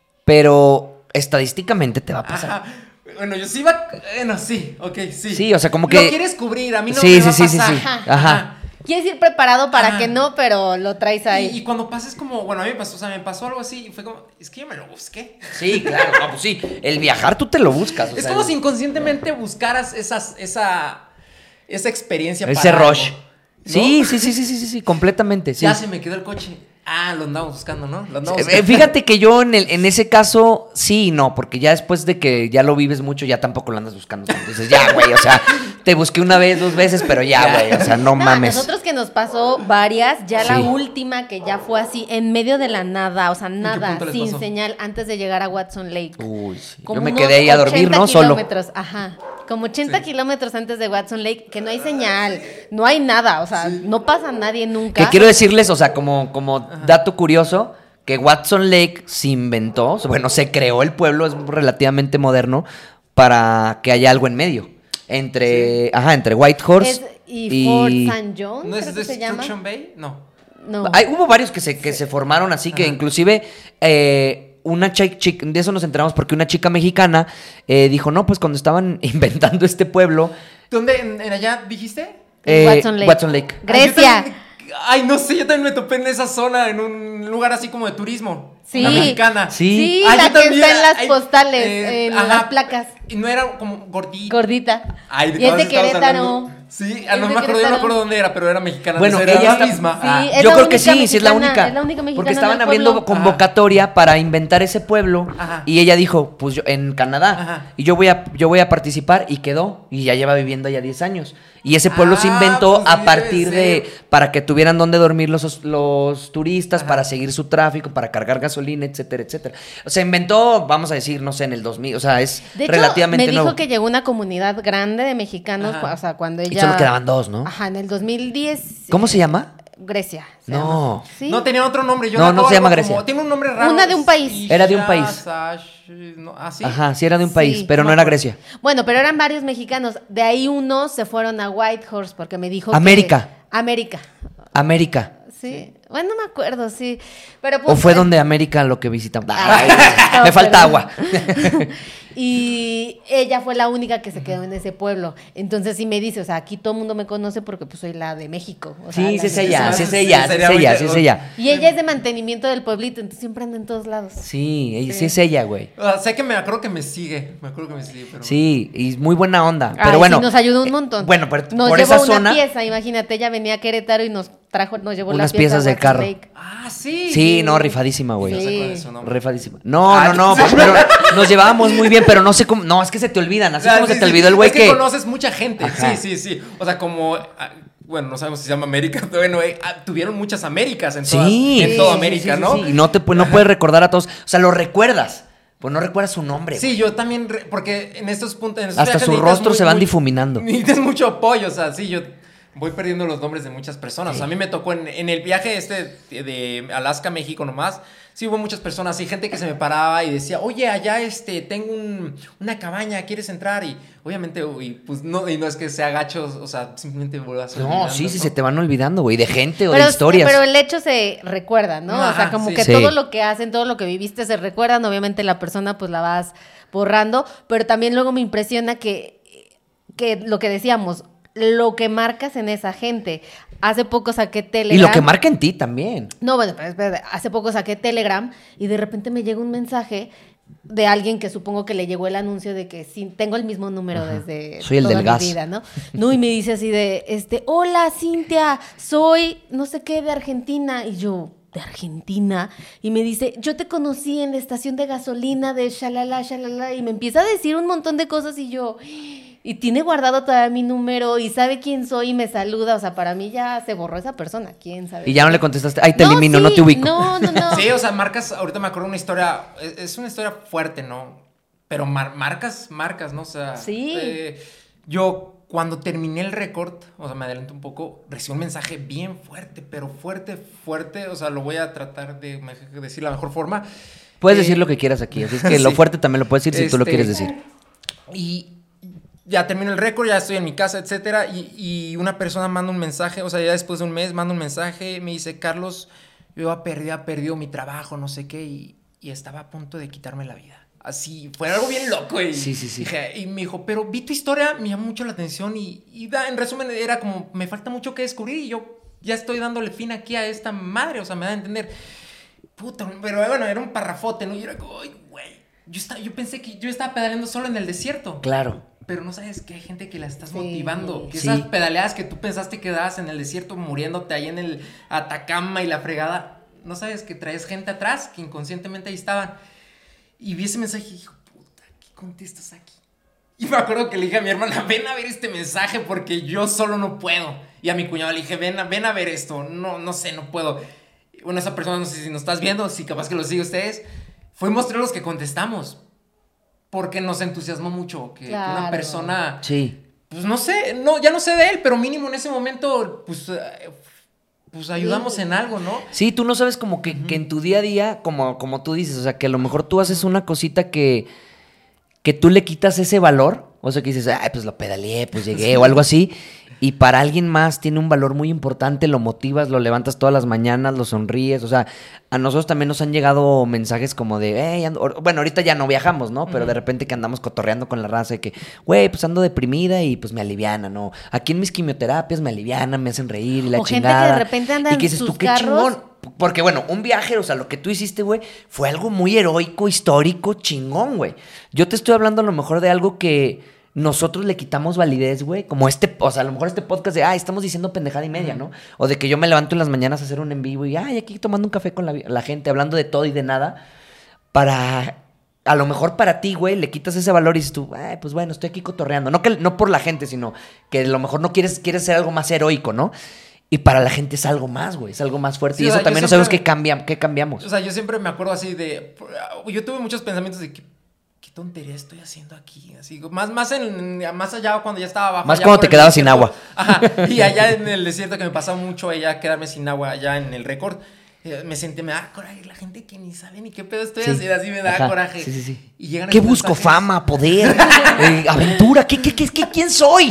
[SPEAKER 1] pero estadísticamente te va a pasar.
[SPEAKER 2] Ajá. Bueno, yo sí iba... Bueno, sí, ok, sí.
[SPEAKER 1] Sí, o sea, como que...
[SPEAKER 2] Lo quieres cubrir, a mí no
[SPEAKER 1] sí,
[SPEAKER 2] me va
[SPEAKER 1] sí,
[SPEAKER 2] a
[SPEAKER 1] sí,
[SPEAKER 2] pasar.
[SPEAKER 1] Sí, sí, sí. Ajá. Ajá.
[SPEAKER 3] quieres ir preparado para
[SPEAKER 2] Ah.
[SPEAKER 3] que no, pero lo traes ahí.
[SPEAKER 2] Y, y cuando pasas como, bueno, a mí me pasó, o sea, me pasó algo así y fue como, es que yo me lo busqué.
[SPEAKER 1] Sí, claro, no, pues sí. El viajar tú te lo buscas. O
[SPEAKER 2] Es
[SPEAKER 1] sea,
[SPEAKER 2] como
[SPEAKER 1] el-
[SPEAKER 2] si inconscientemente buscaras esas, esa, esa experiencia
[SPEAKER 1] ese
[SPEAKER 2] para
[SPEAKER 1] rush.
[SPEAKER 2] algo, ¿no?
[SPEAKER 1] Sí, sí, sí, sí, sí, sí, sí, completamente, sí.
[SPEAKER 2] Ya se me quedó el coche. Ah, lo andamos buscando, ¿no? Lo andamos
[SPEAKER 1] Eh,
[SPEAKER 2] buscando.
[SPEAKER 1] Fíjate que yo en, el, en ese caso, sí y no, porque ya después de que ya lo vives mucho, ya tampoco lo andas buscando. Entonces, ya, güey, o sea, te busqué una vez, dos veces, pero ya,
[SPEAKER 2] Ya.
[SPEAKER 1] güey, o sea, no
[SPEAKER 3] No, a
[SPEAKER 1] mames.
[SPEAKER 3] nosotros que nos pasó varias, ya la
[SPEAKER 1] Sí.
[SPEAKER 3] última que ya fue así, en medio de la nada, o sea, nada,
[SPEAKER 2] punto les
[SPEAKER 3] sin
[SPEAKER 2] pasó?
[SPEAKER 3] señal, antes de llegar a Watson Lake.
[SPEAKER 1] Uy, sí. Yo
[SPEAKER 3] Como
[SPEAKER 1] me
[SPEAKER 3] unos
[SPEAKER 1] quedé ahí a dormir,
[SPEAKER 3] ochenta
[SPEAKER 1] ¿no? Solo.
[SPEAKER 3] kilómetros, ajá. Como ochenta
[SPEAKER 2] Sí.
[SPEAKER 3] kilómetros antes de Watson Lake, que no hay señal, no hay nada, o sea, no pasa nadie nunca.
[SPEAKER 1] Que quiero decirles, o sea, como, como dato curioso, que Watson Lake se inventó, bueno, se creó el pueblo, es relativamente moderno, para que haya algo en medio. Entre, ajá, entre Whitehorse
[SPEAKER 3] Es- y, Fort Saint John,
[SPEAKER 2] ¿No es
[SPEAKER 3] creo que se llama.
[SPEAKER 2] Destruction Bay? No.
[SPEAKER 3] No.
[SPEAKER 1] Hay, hubo varios que se, que se formaron así, que
[SPEAKER 2] Ajá.
[SPEAKER 1] inclusive eh, una chica, de eso nos enteramos porque una chica mexicana eh, dijo, no, pues cuando estaban inventando este pueblo,
[SPEAKER 2] ¿Dónde? ¿En, en allá dijiste?
[SPEAKER 1] eh,
[SPEAKER 3] Watson Lake.
[SPEAKER 1] Watson Lake.
[SPEAKER 2] Ay, yo
[SPEAKER 3] Grecia.
[SPEAKER 2] también- Ay, no sé, yo también me topé en esa zona, en un lugar así como de turismo.
[SPEAKER 3] Sí.
[SPEAKER 2] Una mexicana.
[SPEAKER 1] Sí.
[SPEAKER 3] Sí,
[SPEAKER 2] Ah,
[SPEAKER 3] la
[SPEAKER 2] yo
[SPEAKER 3] que
[SPEAKER 2] también,
[SPEAKER 3] está en las
[SPEAKER 2] ay,
[SPEAKER 3] postales,
[SPEAKER 2] eh,
[SPEAKER 3] en
[SPEAKER 2] ajá.
[SPEAKER 3] las placas.
[SPEAKER 2] Y no era como gordita.
[SPEAKER 3] Gordita.
[SPEAKER 2] Ay, ¿de
[SPEAKER 3] y es
[SPEAKER 2] cuál
[SPEAKER 3] de
[SPEAKER 2] estabas
[SPEAKER 3] Querétaro.
[SPEAKER 2] hablando? Sí, ah,
[SPEAKER 3] Es
[SPEAKER 2] no
[SPEAKER 3] de
[SPEAKER 2] me acuerdo, yo no me
[SPEAKER 3] Querétaro.
[SPEAKER 2] acuerdo dónde era, pero era mexicana.
[SPEAKER 1] Bueno,
[SPEAKER 2] entonces era
[SPEAKER 1] ella
[SPEAKER 2] la
[SPEAKER 1] está-
[SPEAKER 2] misma.
[SPEAKER 3] Sí,
[SPEAKER 2] Ah.
[SPEAKER 3] es
[SPEAKER 1] Yo
[SPEAKER 3] la
[SPEAKER 1] creo que
[SPEAKER 3] única
[SPEAKER 1] sí, sí es la
[SPEAKER 3] mexicana,
[SPEAKER 1] única.
[SPEAKER 3] es la única mexicana
[SPEAKER 1] porque
[SPEAKER 3] en
[SPEAKER 1] estaban
[SPEAKER 3] el
[SPEAKER 1] abriendo
[SPEAKER 3] pueblo.
[SPEAKER 1] convocatoria para inventar ese pueblo
[SPEAKER 2] Ajá.
[SPEAKER 1] y ella dijo, pues yo en Canadá
[SPEAKER 2] Ajá.
[SPEAKER 1] y yo voy a yo voy a participar y quedó y ya lleva viviendo allá diez años. Y ese pueblo se
[SPEAKER 2] Ah,
[SPEAKER 1] inventó
[SPEAKER 2] pues sí,
[SPEAKER 1] a partir
[SPEAKER 2] debe
[SPEAKER 1] de
[SPEAKER 2] ser.
[SPEAKER 1] para que tuvieran donde dormir los los turistas,
[SPEAKER 2] Ajá.
[SPEAKER 1] para seguir su tráfico, para cargar gasolina, etcétera, etcétera. O sea, inventó, vamos a decir, no sé, en el dos mil, o sea, es
[SPEAKER 3] De hecho,
[SPEAKER 1] relativamente
[SPEAKER 3] me dijo
[SPEAKER 1] nuevo.
[SPEAKER 3] que llegó una comunidad grande de mexicanos,
[SPEAKER 2] Ajá.
[SPEAKER 3] o sea, cuando ella...
[SPEAKER 1] Y solo quedaban dos, ¿no?
[SPEAKER 3] Ajá, en el dos mil diez.
[SPEAKER 1] ¿Cómo se llama?
[SPEAKER 3] Grecia. se
[SPEAKER 1] No.
[SPEAKER 3] llama. ¿Sí?
[SPEAKER 2] No, tenía otro nombre. Yo
[SPEAKER 1] No,
[SPEAKER 2] la
[SPEAKER 1] no
[SPEAKER 2] acabo
[SPEAKER 1] se llama
[SPEAKER 2] algo
[SPEAKER 1] Grecia.
[SPEAKER 2] como- Tiene un nombre raro.
[SPEAKER 3] Una de un país.
[SPEAKER 1] Era de un país.
[SPEAKER 2] Sash- no, ¿Ah, sí?
[SPEAKER 1] Ajá, sí era de un país,
[SPEAKER 3] Sí,
[SPEAKER 1] pero
[SPEAKER 2] no
[SPEAKER 1] no
[SPEAKER 2] me
[SPEAKER 1] era
[SPEAKER 2] acuerdo.
[SPEAKER 1] Grecia.
[SPEAKER 3] Bueno, pero eran varios mexicanos. De ahí unos se fueron a Whitehorse porque me dijo que-
[SPEAKER 1] América.
[SPEAKER 3] América.
[SPEAKER 1] América.
[SPEAKER 3] Sí. Bueno, no me acuerdo, sí. Pero
[SPEAKER 1] ¿O
[SPEAKER 3] pues,
[SPEAKER 1] fue
[SPEAKER 3] eh,
[SPEAKER 1] donde América lo que visitamos?
[SPEAKER 3] Ay,
[SPEAKER 1] Ay,
[SPEAKER 3] no,
[SPEAKER 1] me falta
[SPEAKER 3] perdón.
[SPEAKER 1] agua.
[SPEAKER 3] Y ella fue la única que se quedó en ese pueblo. Entonces sí me dice, o sea, aquí todo el mundo me conoce porque pues soy la de México. O sea,
[SPEAKER 1] Sí,
[SPEAKER 3] la
[SPEAKER 1] sí es
[SPEAKER 3] de-
[SPEAKER 1] ella, sí
[SPEAKER 2] sí,
[SPEAKER 1] es
[SPEAKER 2] sí,
[SPEAKER 1] ella, sí es
[SPEAKER 2] sería
[SPEAKER 1] ella,
[SPEAKER 2] muy-
[SPEAKER 1] sí es ella.
[SPEAKER 3] Y ella es de mantenimiento del pueblito, entonces siempre anda en todos lados.
[SPEAKER 1] Sí, ella- sí es ella, güey.
[SPEAKER 2] O sea, sé que me acuerdo que me sigue. Me acuerdo que me sigue, pero.
[SPEAKER 1] Sí, y muy buena onda.
[SPEAKER 3] Ay,
[SPEAKER 1] Pero bueno.
[SPEAKER 3] sí, nos ayudó un
[SPEAKER 1] eh,
[SPEAKER 3] montón.
[SPEAKER 1] Bueno, pero
[SPEAKER 3] nos
[SPEAKER 1] por
[SPEAKER 3] llevó
[SPEAKER 1] esa
[SPEAKER 3] una
[SPEAKER 1] zona.
[SPEAKER 3] pieza, imagínate, ella venía a Querétaro y nos trajo, nos llevó
[SPEAKER 1] Unas
[SPEAKER 3] la pieza
[SPEAKER 1] piezas
[SPEAKER 3] a
[SPEAKER 1] de
[SPEAKER 3] Watson
[SPEAKER 1] carro.
[SPEAKER 3] Lake.
[SPEAKER 2] Ah, sí.
[SPEAKER 1] Sí, no, rifadísima, güey.
[SPEAKER 2] No sé
[SPEAKER 3] Sí.
[SPEAKER 2] cuál es su nombre.
[SPEAKER 1] Rifadísima. No,
[SPEAKER 2] Ah,
[SPEAKER 1] no, no,
[SPEAKER 2] sí.
[SPEAKER 1] pues, pero nos llevábamos muy bien, pero no sé cómo. No, es que se te olvidan, así
[SPEAKER 2] Ah,
[SPEAKER 1] como
[SPEAKER 2] sí,
[SPEAKER 1] se te
[SPEAKER 2] sí.
[SPEAKER 1] olvidó el güey
[SPEAKER 2] es que,
[SPEAKER 1] que.
[SPEAKER 2] conoces mucha gente.
[SPEAKER 1] Ajá.
[SPEAKER 2] Sí, sí, sí. O sea, como. ah, Bueno, no sabemos si se llama América. Bueno, eh, ah, tuvieron muchas Américas en, todas-
[SPEAKER 1] Sí,
[SPEAKER 2] en
[SPEAKER 1] sí,
[SPEAKER 2] toda
[SPEAKER 1] sí,
[SPEAKER 2] América,
[SPEAKER 1] sí,
[SPEAKER 2] ¿no?
[SPEAKER 1] sí, y no te pu- no puedes recordar a todos. O sea, lo recuerdas. Pues no recuerdas su nombre.
[SPEAKER 2] Sí, yo también, re- porque en estos puntos... En estos
[SPEAKER 1] Hasta
[SPEAKER 2] viajes
[SPEAKER 1] sus
[SPEAKER 2] necesitas
[SPEAKER 1] rostros
[SPEAKER 2] muy-
[SPEAKER 1] se van
[SPEAKER 2] muy-
[SPEAKER 1] difuminando.
[SPEAKER 2] Necesitas mucho apoyo, o sea, sí, yo voy perdiendo los nombres de muchas personas. O sea, a mí me tocó en, en el viaje este de Alaska, México nomás, sí hubo muchas personas, sí, gente que se me paraba y decía, oye, allá este, tengo un- una cabaña, ¿quieres entrar? Y obviamente, y, pues no, y no es que sea gacho, o sea, simplemente vuelvas
[SPEAKER 1] No, sí, sí, se te van olvidando, güey, de gente o de
[SPEAKER 3] Pero,
[SPEAKER 1] historias.
[SPEAKER 3] pero el hecho se recuerda, ¿no? o sea,
[SPEAKER 2] Ajá,
[SPEAKER 3] como
[SPEAKER 2] sí.
[SPEAKER 3] que
[SPEAKER 1] Sí.
[SPEAKER 3] todo lo que hacen, todo lo que viviste se recuerdan. Obviamente la persona pues la vas borrando, pero también luego me impresiona que, que lo que decíamos, lo que marcas en esa gente. Hace poco saqué Telegram.
[SPEAKER 1] Y lo que marca en ti también.
[SPEAKER 3] No, bueno, pero espérate, hace poco saqué Telegram y de repente me llega un mensaje de alguien que supongo que le llegó el anuncio de que sí, tengo el mismo número desde
[SPEAKER 1] Soy el
[SPEAKER 3] toda
[SPEAKER 1] del
[SPEAKER 3] mi
[SPEAKER 1] gas.
[SPEAKER 3] vida, ¿no? No, y me dice así de, este, hola Cintia, soy no sé qué de Argentina. Y yo, ¿de Argentina? Y me dice, yo te conocí en la estación de gasolina de shalala, shalala. Y me empieza a decir un montón de cosas y yo... Y tiene guardado todavía mi número y sabe quién soy y me saluda. O sea, para mí ya se borró esa persona. ¿Quién sabe?
[SPEAKER 1] Y ya no le contestaste, ay, te elimino,
[SPEAKER 3] sí,
[SPEAKER 1] no te ubico.
[SPEAKER 3] No, no, no.
[SPEAKER 2] Sí, o sea, marcas, ahorita me acuerdo una historia, es, es una historia fuerte, ¿no? Pero mar- marcas, marcas, ¿no? O sea,
[SPEAKER 3] Sí.
[SPEAKER 2] eh, yo cuando terminé el récord, o sea, me adelanto un poco, recibí un mensaje bien fuerte, pero fuerte, fuerte, o sea, lo voy a tratar de me- decir la mejor forma.
[SPEAKER 1] Puedes
[SPEAKER 2] Eh,
[SPEAKER 1] decir lo que quieras aquí, así es que lo
[SPEAKER 2] sí.
[SPEAKER 1] fuerte también lo puedes decir si tú lo
[SPEAKER 2] Este,
[SPEAKER 1] quieres decir.
[SPEAKER 2] Y ya termino el récord, ya estoy en mi casa, etcétera, y, y una persona manda un mensaje, o sea, ya después de un mes manda un mensaje, me dice, Carlos, yo había perdido, perdido mi trabajo, no sé qué, y, y estaba a punto de quitarme la vida. Así, fue algo bien loco. Y,
[SPEAKER 1] sí, sí, sí.
[SPEAKER 2] Dije, y me dijo, pero vi tu historia, me llamó mucho la atención y, y da, en resumen era como, me falta mucho que descubrir y yo ya estoy dándole fin aquí a esta madre, o sea, me da a entender. Puta, pero bueno, era un parrafote, ¿no? Y era como, ay, güey, yo, estaba, yo pensé que yo estaba pedaleando solo en el desierto.
[SPEAKER 1] Claro.
[SPEAKER 2] Pero no sabes que hay gente que la estás
[SPEAKER 3] Sí.
[SPEAKER 2] motivando. Que
[SPEAKER 1] Sí.
[SPEAKER 2] esas pedaleadas que tú pensaste que dabas en el desierto muriéndote ahí en el Atacama y la fregada, no sabes que traes gente atrás que inconscientemente ahí estaban. Y vi ese mensaje y dije, puta, ¿qué contestas aquí? Y me acuerdo que le dije a mi hermana, ven a ver este mensaje porque yo solo no puedo. Y a mi cuñado le dije, ven a, ven a ver esto. No, no sé, no puedo. Bueno, esa persona, no sé si nos estás viendo, si capaz que lo sigue ustedes. Fuimos tres los que contestamos. Porque nos entusiasmó mucho que,
[SPEAKER 3] Claro.
[SPEAKER 2] que una persona...
[SPEAKER 1] Sí.
[SPEAKER 2] Pues no sé, no, ya no sé de él, pero mínimo en ese momento, pues... eh, pues ayudamos en algo, ¿no?
[SPEAKER 1] Sí, tú no sabes como que, uh-huh. que en tu día a día, como, como tú dices, o sea, que a lo mejor tú haces una cosita que, que tú le quitas ese valor, o sea, que dices, ay, pues lo pedaleé, pues llegué, sí. o algo así, y para alguien más tiene un valor muy importante, lo motivas, lo levantas todas las mañanas, lo sonríes, o sea, a nosotros también nos han llegado mensajes como de, hey, ando... bueno, ahorita ya no viajamos, ¿no? Pero uh-huh. de repente que andamos cotorreando con la raza de que, güey, pues ando deprimida y pues me aliviana, ¿no? Aquí en mis quimioterapias me alivianan, me hacen reír y la
[SPEAKER 3] o
[SPEAKER 1] chingada.
[SPEAKER 3] Gente que de repente anda
[SPEAKER 1] y que dices,
[SPEAKER 3] en sus
[SPEAKER 1] tú qué
[SPEAKER 3] carros.
[SPEAKER 1] chingón. Porque bueno, un viaje, o sea, lo que tú hiciste, güey, fue algo muy heroico, histórico, chingón, güey. Yo te estoy hablando a lo mejor de algo que nosotros le quitamos validez, güey, como este, o sea, a lo mejor este podcast de, ah, estamos diciendo pendejada y media, ¿no? O de que yo me levanto en las mañanas a hacer un en vivo y, ay, aquí tomando un café con la, la gente, hablando de todo y de nada, para, a lo mejor para ti, güey, le quitas ese valor y dices tú, ay, pues bueno, estoy aquí cotorreando, no, que, no por la gente, sino que a lo mejor no quieres, quieres ser algo más heroico, ¿no? Y para la gente es algo más, güey, es algo más fuerte. Sí, y eso sea, también no sabemos qué cambia, qué cambiamos.
[SPEAKER 2] O sea, yo siempre me acuerdo así de, yo tuve muchos pensamientos de que, qué tontería estoy haciendo aquí, así, más, más, en, más allá cuando ya estaba abajo.
[SPEAKER 1] Más cuando te quedabas sin agua.
[SPEAKER 2] Ajá, y allá en el desierto que me pasaba mucho, allá quedarme sin agua, allá en el récord, me senté, me da coraje, la gente que ni sabe ni qué pedo estoy sí. haciendo, así me da Ajá. coraje.
[SPEAKER 1] Sí, sí, sí.
[SPEAKER 2] Y llegan
[SPEAKER 1] ¿Qué busco? Mensajes. Fama, poder, eh, aventura, ¿qué, qué, qué, qué, quién soy?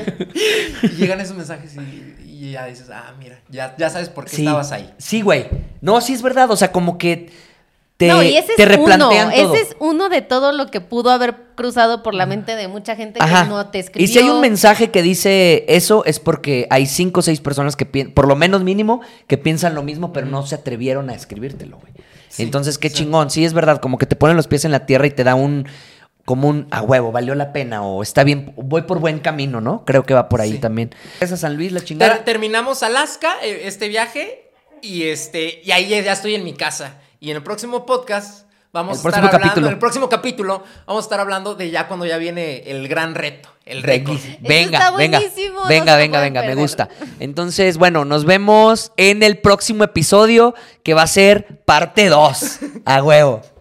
[SPEAKER 2] Y llegan esos mensajes y, y ya dices, ah, mira, ya, ya sabes por qué
[SPEAKER 1] sí.
[SPEAKER 2] estabas ahí.
[SPEAKER 1] Sí, güey. No, sí es verdad, o sea, como que... Te,
[SPEAKER 3] no, y ese
[SPEAKER 1] te
[SPEAKER 3] es
[SPEAKER 1] replantean
[SPEAKER 3] uno,
[SPEAKER 1] todo.
[SPEAKER 3] Ese es uno de todo lo que pudo haber cruzado por la mente de mucha gente
[SPEAKER 1] Ajá.
[SPEAKER 3] que no te escribió.
[SPEAKER 1] Y si hay un mensaje que dice eso, es porque hay cinco o seis personas que, pi- por lo menos mínimo, que piensan lo mismo, pero no se atrevieron a escribírtelo, güey. Sí, Entonces, qué sí. chingón. Sí, es verdad, como que te ponen los pies en la tierra y te da un... como un, a huevo, valió la pena, o está bien, voy por buen camino, ¿no? Creo que va por ahí sí. también. Gracias a San Luis, la chingada.
[SPEAKER 2] Ter- terminamos Alaska, este viaje, y este y ahí ya estoy en mi casa. Y en el próximo podcast... Vamos
[SPEAKER 1] el
[SPEAKER 2] a estar hablando,
[SPEAKER 1] capítulo.
[SPEAKER 2] en el próximo capítulo, vamos a estar hablando de ya cuando ya viene el gran reto, el récord.
[SPEAKER 1] Venga, venga, venga,
[SPEAKER 3] no
[SPEAKER 1] venga, venga, me gusta. Entonces, bueno, nos vemos en el próximo episodio que va a ser parte dos. A huevo.